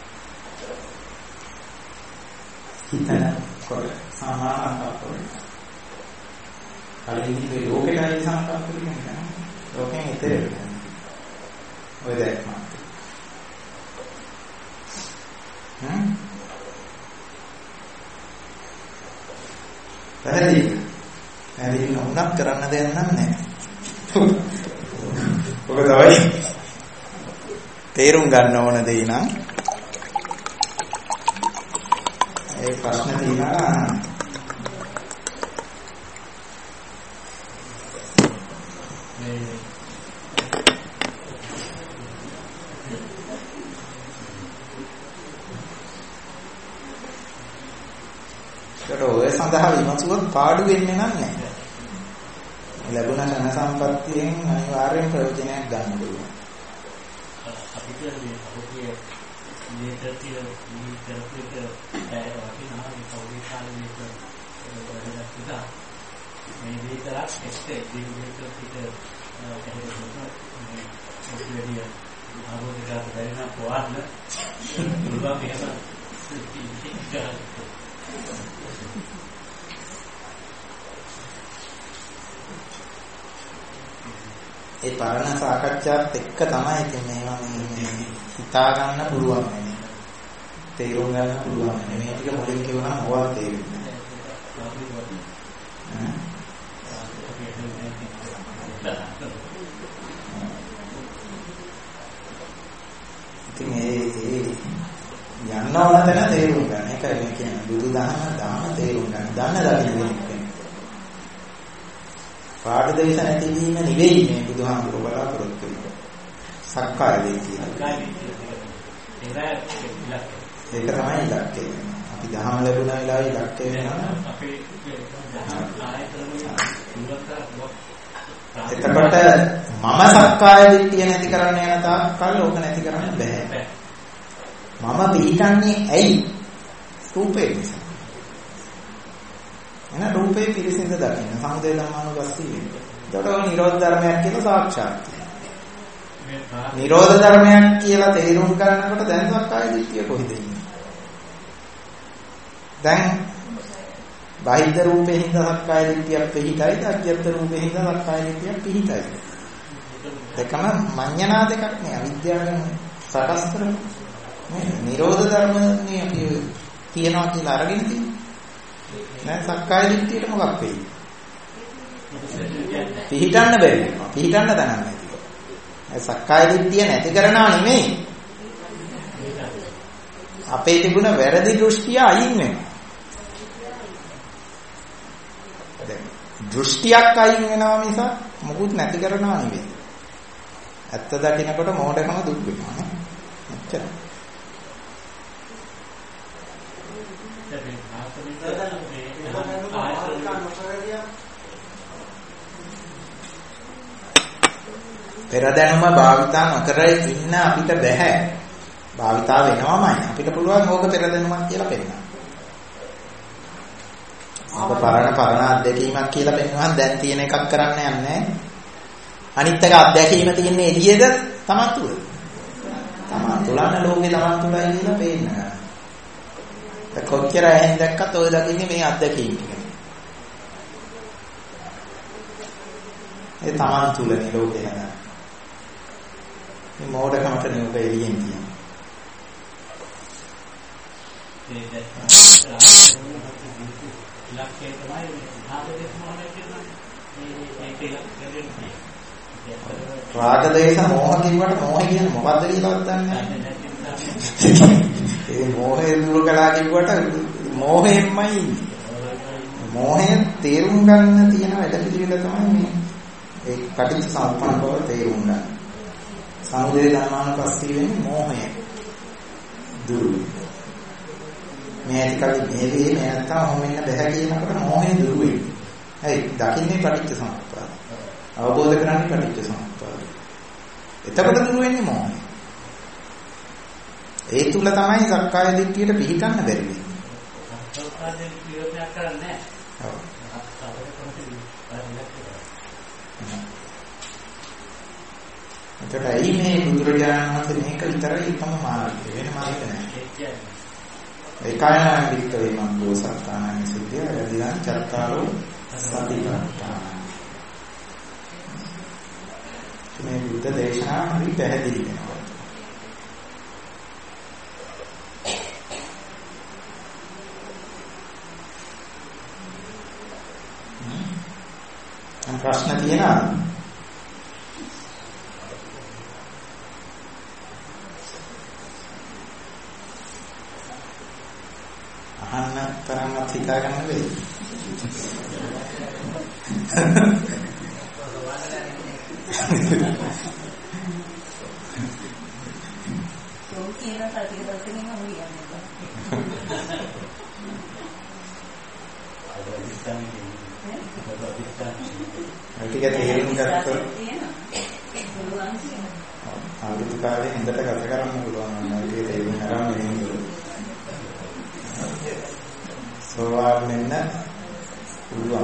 හිතන කොට සමානතාවක් වෙනවා. කලින් මේ ලෝකෙටයි සංකල්ප කියන්නේ. ලෝකෙන් ඉතර වෙනවා. ඔය දැක්ම. හ්ම්. පැහැදිලි. පැහැදිලි නොවුනත් කරන්න දෙයක් නැහැ. ඔක තමයි තේරුම් ගන්න ඕන දෙය නම් ඒ ප්‍රශ්න තියෙනවා. ඒක ඔය සඳහා විමසුවත් පාඩු වෙන්නේ නැහැ. ලැබුණ ධන සම්පත්තියෙන් අනිවාර්යෙන් ප්‍රයෝජනයක් ගන්න ඕනේ. අපිට මේ අපේ මේ තරතිය මේ තරතියට වටිනා මේ කවුරුත් කාලේක වැඩක් තිබා. මේ විතරක් එක්ස්ටේ දිවිකට පිට එහෙම මේ ඔක්කොලිය ආවෝදකට දැනෙන පොවන්න පුළුවන් එහෙම ඒ පරණ සාකච්ඡාත් එක්ක තමයි ඉතින් මේවා මේ හිතා ගන්න පුළුවන් වෙන්නේ. තේරුම් ගන්න පුළුවන් වෙන්නේ. මේ ටික මුලින් කියවනම් ඕවා තේරෙන්නේ නැහැ. ඉතින් ඒ ඒ යන්න ඕන තැන තේරුම් ගන්න. ඒකයි කියන්නේ බුදුදහම දාන තේරුම් ගන්න. දන්න දකින්න වෙන්නේ. පාඩු දෙවිස නැතිවීම නෙවෙයි මේ බුදුහාමුදුරුවෝ බලාපොරොත්තු වෙන්නේ. සක්කාය දිට්ඨිය. ඒක තමයි ඉලක්කය. අපි දහම ලැබුණ වෙලාවේ ඉලක්කය වෙනවා. එතකොට මම සක්කාය දිට්ඨිය නැති කරන්න යන තාක් කල් ඕක නැති කරන්න බෑ. මම පිළිගන්නේ ඇයි? රූපේ නිසා. එන රූපේ පිළිසිඳ දකින්න සමුදය ධර්මානුපස්සී වෙන්නේ. ඒකට නිරෝධ ධර්මයක් කියලා සාක්ෂාත් වෙනවා. නිරෝධ ධර්මයක් කියලා තේරුම් ගන්නකොට දැන් සක්කාය දිට්ඨිය කොහෙද ඉන්නේ? දැන් බාහිර රූපේ හින්දා සක්කාය දිට්ඨියක් පිහිටයිද? අජ්ජත් රූපේ හින්දා සක්කාය දිට්ඨියක් පිහිටයිද? දෙකම මඤ්ඤණා දෙකක් නේ අවිද්‍යාවෙන් සකස් කරන මේ නිරෝධ ධර්මනේ අපි කියනවා කියලා අරගෙන තියෙන්නේ. නෑ සක්කාය දිට්ඨියට මොකක් වෙයි? පිහිටන්න බැරි වෙනවා. පිහිටන්න තනක් නැති. ඒ සක්කාය දිට්ඨිය නැති කරනවා නෙමෙයි. අපේ තිබුණ වැරදි දෘෂ්ටිය අයින් වෙනවා. දැන් දෘෂ්ටියක් අයින් වෙනවා මිස මොකුත් නැති කරනවා නෙවෙයි. ඇත්ත දකින්නකොට මොහොතකම දුක් වෙනවා නේ. එච්චරයි. පෙර දැනුම භාවිතා නොකර ඉන්න අපිට බෑ. භාවිතා වෙනවමයි. අපිට පුළුවන් ඕක පෙරදෙනුමක් කියලා පෙන්නන්න. අප පරණ පරණ අත්දැකීමක් කියලා පෙන්වනවා දැන් තියෙන එකක් කරන්න යන්නේ. අනිත් එක අත්දැකීම තියෙන්නේ එළියේද තමන් තුල. තමන් තුලන ලෝකේ තමන් තුලයි කියලා පේන්න. ඒක කොච්චර ඇහෙන් දැක්කත් ඔය දකින්නේ මේ අත්දැකීම ටික. ඒ තමන් තුලනේ ලෝකේ නේද? මේ මෝඩකමට නෙවෙයි එළියෙන් තියෙන්නේ. ඉලක්කය තමයි ආදේශ මොහොතේ කියන්නේ මේක ඉලක්කය නෙවෙයි. රාග දේශ මොහ කිව්වට මොහ කියන්නේ මොකද්ද කියලාවත් දන්නේ නැහැ. ඒ මොහේ දුරු කළා කිව්වට මොහෙන්මයි ඉන්නේ. මොහෙන් තේරුම් ගන්න තියෙන වැඩ පිළිවෙල තමයි මේ ඒ පටිච්ච සමුප්පාද බව තේරුම් ගන්න. සමුදය ධර්මානුපස්සී වෙන්නේ මොහය. දුරු. මේ ඇතිකල් මේවේ මේ නැත්තම් ඔහොම ඉන්න බැහැ කියනකොට මොහේ දුරු වෙන්නේ. හරි දකින්නේ පටිච්ච සමුප්පාද. අවබෝධ කරන්නේ පටිච්ච සමුප්පාද. එතකොට දුරු වෙන්නේ මොහේ. ඒ තුල තමයි සක්කාය දිට්ඨියට පිහිටන්න බැරි වෙන්නේ. සක්කාය දිට්ඨිය කරන්නේ නැහැ. ඔව්. එතකොට ඇයි මේ බුදුරජාණන් වහන්සේ මේක විතරයි එකම මාර්ගය වෙන මාර්ග නැහැ. ඒකායන වික්‍රේ මන්දෝ සත්තානං සිද්ධිය රදිනා චත්තාරෝ සතිපට්ඨාන. මේ බුද්ධ දේශනා හරි පැහැදිලි වෙනවා. හ්ම්. ප්‍රශ්න තියෙනවා? අහන්න තරම්වත් හිතා ගන්න බැහැ. සෝකේන සතියදත්තනේ මම කියන්නේ. ටික තේරුම් ගත්තොත් ආගමික කාලේ හොඳට ගත කරන්න පුළුවන් නම් ඒක තේරුම් ගන්න වෙන්නේ. සෝවාන් වෙන්න පුළුවන්.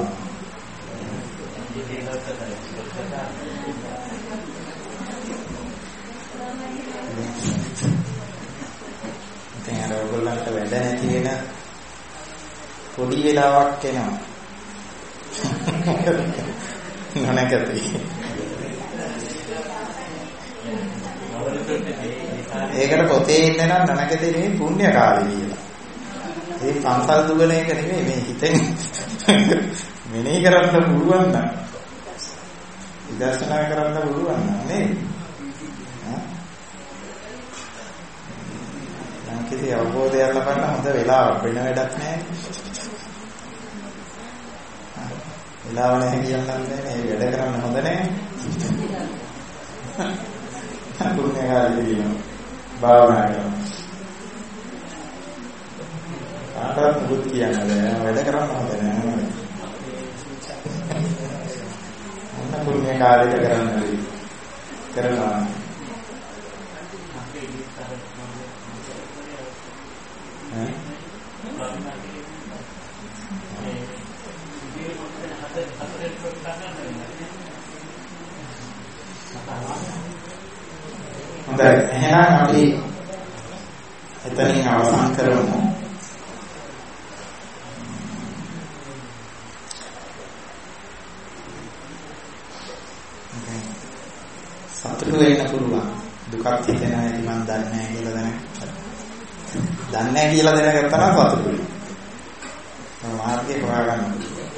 දැන් අර ඔයගොල්ලන්ට වැඩ නැති වෙන පොඩි වෙලාවක් එනවා. නොනකති. ඒකට පොතේ ඉන්න නම් නොනකති නෙවෙයි පුණ්‍ය කාලේ කියලා. ඒ පන්සල් දුවන එක නෙමෙයි මේ හිතෙන් මෙනෙහි කරන්න පුළුවන් නම් විදර්ශනා කරන්න පුළුවන් නම් නේද? නම් කිසි අවබෝධයක් ලබන්න හොඳ වෙලාවක් වෙන වැඩක් නැහැ. වෙලාව නැහැ කියන්නත් නෑ මේ වැඩ කරන්න හොඳ නැහැ. පුණ්‍ය කාලේ කියනවා භාවනා කරනවා. ආකාර මුත් කියන්නේ වැඩ කරන්න හොඳ නැහැ. මොන පුණ්‍ය කාර්යයක කරන්නේ කරනවා. ඈ හොඳයි එහෙනම් අපි එතනින් අවසන් කරමු. සතුටු වෙන්න පුළුවන්. දුකක් හිතෙන හැටි මම දන්නේ නැහැ කියලා දැනගත්තා. දන්නේ නැහැ කියලා දැනගත්තා නම් සතුටුයි. මාර්ගය හොයාගන්න පුළුවන්.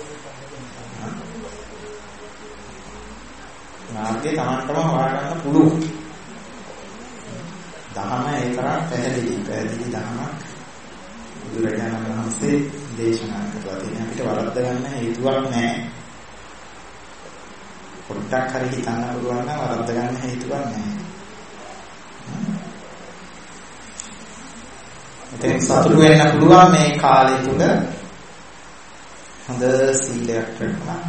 මාර්ගය Tamanටම හොයාගන්න පුළුවන්. දහම ඒ තරම් පැහැදිලි පැහැදිලි දහමක් බුදුරජාණන් වහන්සේ දේශනා කළා. ඉතින් අපිට වරද්ද ගන්න හේතුවක් නැහැ. පොඩ්ඩක් හරි හිතන්න පුළුවන් නම් වරද්ද ගන්න හේතුවක් නැහැ. ඉතින් සතුටු වෙන්න පුළුවන් මේ කාලය තුල හොඳ සීලයක් රැකලා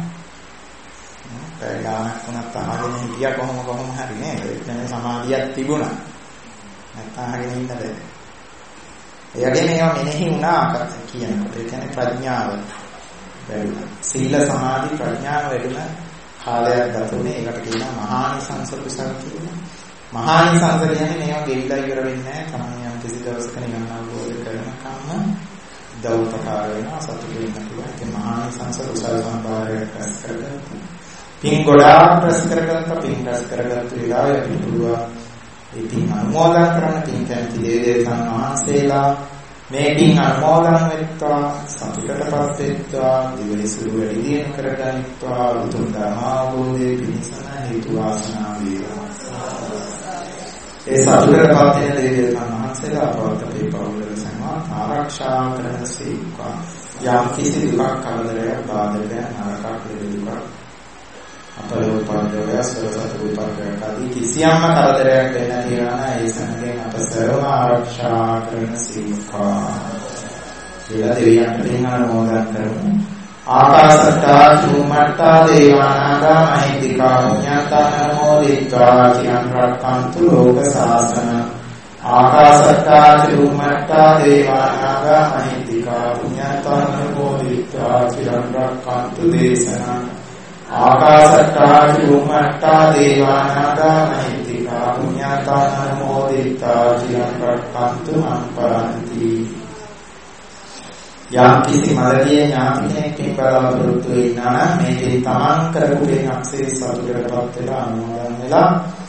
පැය ගානක් වුණත් අහගෙන හිටියා කොහොම කොහොම හරි නේද? එතන සමාධියක් තිබුණා. නැත්නම් අහගෙන ඉන්නද? ඒ වගේ මේවා මෙනෙහි වුණා කියනකොට ඒ කියන්නේ ප්‍රඥාව වැඩුණා. සීල සමාධි ප්‍රඥාව වැඩුණ කාලයක් ගත වුණේ ඒකට කියනවා මහානිසංස කුසල කියලා. මහානිසංස කියන්නේ මේවා ගෙවිලා ඉවර වෙන්නේ නැහැ. තමයි යම් කිසි දවසක නිවන් අවබෝධ කරනකම් දවුපකාර වෙනවා සතුට වෙන්න පුළුවන්. ඒ මහානිසංස කුසල සම්භාරයක් රැස් කරගන්න. පින් ගොඩාක් රැස් කරගත්ත පින් රැස් කරගත්ත විලාය පිටුවා ඒ පින් අනුමෝදන් කරන පින් කැමති දේවදේවයන් වහන්සේලා මේ පින් අනුමෝදන් වෙත්වා සතුටටපත් වෙත්වා දිවිසිරු වැඩි දියුණු කරගනිත්වා උතුම් ධර්මාවබෝධයේ පිණිසම හේතු වාසනා වේවා. ඒ සතුටටපත් වෙන දේවදේවයන් වහන්සේලා අපවත් අපේ පවුලේ සම්මා ආරක්ෂා කරන සේවකා යම් කිසි දුකක් කරදරයක් බාධකයක් නරකක් දුකක් අපරෝපකාරය සරසතුපකාරය ආදී කිසියම් කරදරයක් දෙන්න තියනවා ඒ සම්මෙන් අප සර්ව ආරක්ෂා කරන සීකා කියලා දෙවියන්ට පින් අනුමෝදන් කරමු. ආකාශට්ටා චුම්මට්ටා දේවානාගා මහින්దికා පුඤ්ඤන්තං මොදිත්වා චිරං රක්ඛන්තු ලෝක සාසන. ආකාශට්ටා චුම්මට්ටා දේවානාගා මහින්దికා පුඤ්ඤන්තං මොදිත්වා චිරං රක්ඛන්තු දේශනං. ආකාශට්ටා චුම්මට්ටා දේවානාගා මහින්దికා පුඤ්ඤන්තං මොදිත්වා චිරං රක්ඛන්තු මං පරන්ති. යම් කිසි මළගිය ඥාති කෙනෙක් පින් බලාපොරොත්තු වෙනා නම් මේකේ තමන් කරපු පින් අක්ෂේ සතුටටපත් වෙලා අනුමෝදන් වෙලා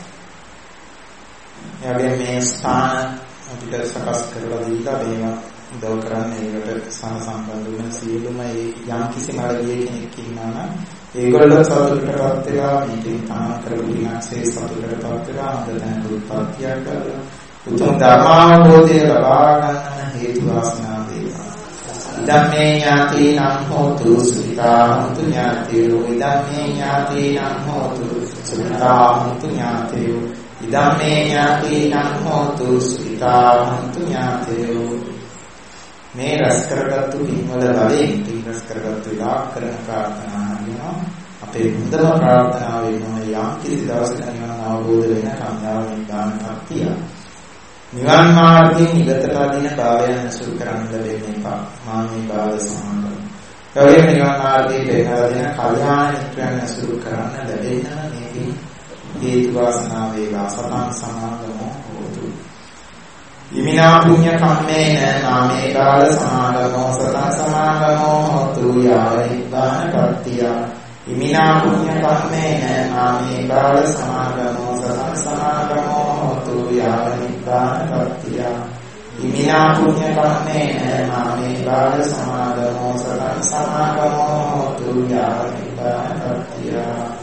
එයාගේ මේ ස්ථාන අපිට සකස් කරලා දීලා මේවා උදව් කරන්නේ ඒකට සම සම්බන්ධ වෙන සියලුම ඒ යම් කිසි මළගිය කෙනෙක් ඉන්නා නම් ඒගොල්ලෝ සතුටටපත් වෙලා මේකේ තමන් කරපු පින් අක්ෂේ සතුටටපත් වෙලා අන්දතන උත්පත්තිය කරලා උතුම් ධර්මාවබෝධය ලබා ගන්න හේතු වාසනා වේවා. ඉදම්මේ ඥාතිනං හෝතු සුඛිතා හොන්තු ඥාතියෝ. ඉදම්මේ ඥාතිනං හෝතු සුඛිතා හොන්තු ඥාතියෝ. ඉදම්මේ ඥාතිනං හෝතු සුඛිතා හොන්තු ඥාතියෝ. මේ රස කරගත්තු පින්වල බලයෙන් පින් රස කරගත්තු විලාප කරන ප්‍රාර්ථනා කරනවා. අපේ මුදම ප්‍රාර්ථනාව වෙනවා යම් කිසි දවසක නිවන අවබෝධ වෙන කම්දාව නිදාන කප්තිය. නිවන් මාර්ගයෙන් ඉවතට අදින භාවයන් අසුර කරන්න ලැබෙන්නේ පා මාන්නේ භාව සමාන. ඒ නිවන් මාර්ගයේ පෙරහදින කල්යාණ මිත්‍රයන් අසුර කරන්න ලැබෙන්න මේකේ හේතු වාසනා වේවා. සතං සමාගමෝ හෝතු. ඉමිනා පුඤ්ඤ කම්මේන නාමේ කාල සමාගමෝ සතං සමාගමෝ හෝතු යාව නිබ්බාන පත්තිය. ඉමිනා පුඤ්ඤ කම්මේන නාමේ කාල සමාගමෝ සතං සමාගමෝ හෝතු යාව නිබ්බාන පත්තිය. ඉමිනා පුඤ්ඤ කම්මේන නාමේ කාල සමාගමෝ සතං සමාගමෝ හෝතු යාව නිබ්බාන පත්තිය.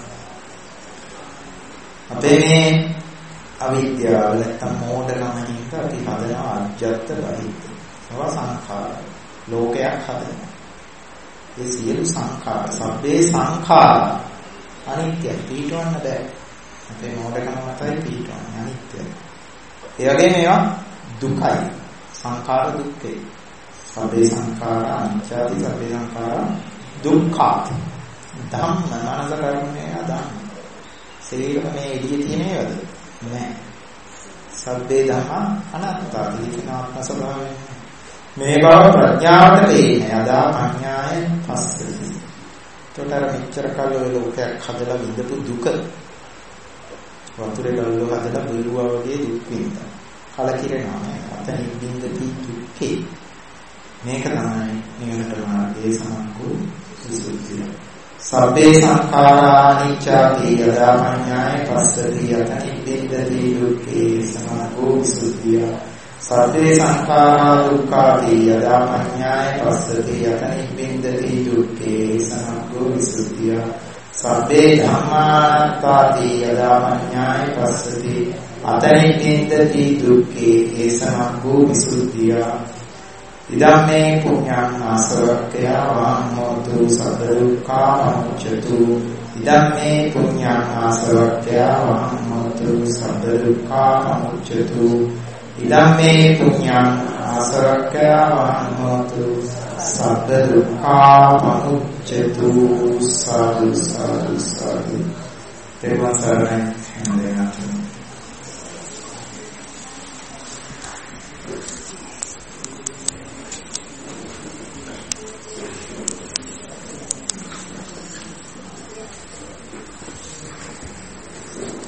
අපේ මේ අවිද්‍යාව නැත්නම් මෝඩකම හින්දා අපි හදනවා අජ්ජත් බහිද්ද. ඒවා සංඛාර ලෝකයක් හදනවා. ඒ සියලු සංඛාර සබ්බේ සංඛාර අනිත්‍යයි පිටවන්න බෑ. අපේ මොඩකම මතයි පිටවන්නේ අනිත්‍යයි. ඒ වගේම ඒවා දුකයි. සංඛාර දුක්ඛේ. සබ්බේ සංඛාර අනිත්‍යයි සබ්බේ සංඛාර දුක්ඛාති. ධම්ම මනස කරුණේ ධම්ම. ශරීරම මේ එළියේ තියෙන ඒවාද? නෑ. සබ්බේ ධම්ම අනාත්මතාවී කියන ආත්ම ස්වභාවය. මේ බව ප්‍රඥාවට තේින්නේ අදා පඤ්ඤාය පස්සති. තොතර මෙච්චර කල් ඔය ලෝකයක් හදලා විඳපු දුක වතුරේ ගල්ව හදලා බිරුවා වගේ දුක් විඳා. කලකිරෙනවා නේ. අතනින් බින්දති දුක්ඛේ. මේක තමයි නිවනට මාර්ගයේ සමංගෝ විසුද්ධිය. සබ්බේ සංඛාරා අනිච්චාති යදා පඤ්ඤාය පස්සති අතනින් බින්දති දුක්ඛේ සමංගෝ විසුද්ධිය. සබ්බේ සංඛාරා දුක්ඛාති යදා පඤ්ඤාය පස්සති යතනින් බින්දති දුක්ඛේ සමග්ගෝ විසුද්ධිය. සබ්බේ ධම්මානාත්තාති යදා පඤ්ඤාය පස්සති අතනින් බින්දති දුක්ඛේ සමග්ගෝ විසුද්ධිය. ඉදම්මේ පුඤ්ඤං ආසවක්ඛයා වහම්මෝතු සබ්බ දුක්ඛා පමුච්ඡතු. ඉදම්මේ පුඤ්ඤං ආසවක්ඛයා වහම්මෝතු සබ්බ දුක්ඛා පමුච්ඡතු. ඉදම්මේ පුඤ්ඤං ආසරක්ඛයා වහන්නෝතු සබ්බ දුක්ඛා පමුච්ඡතු. සාදු සාදු සාදු. තෙරුවන් සරණයි.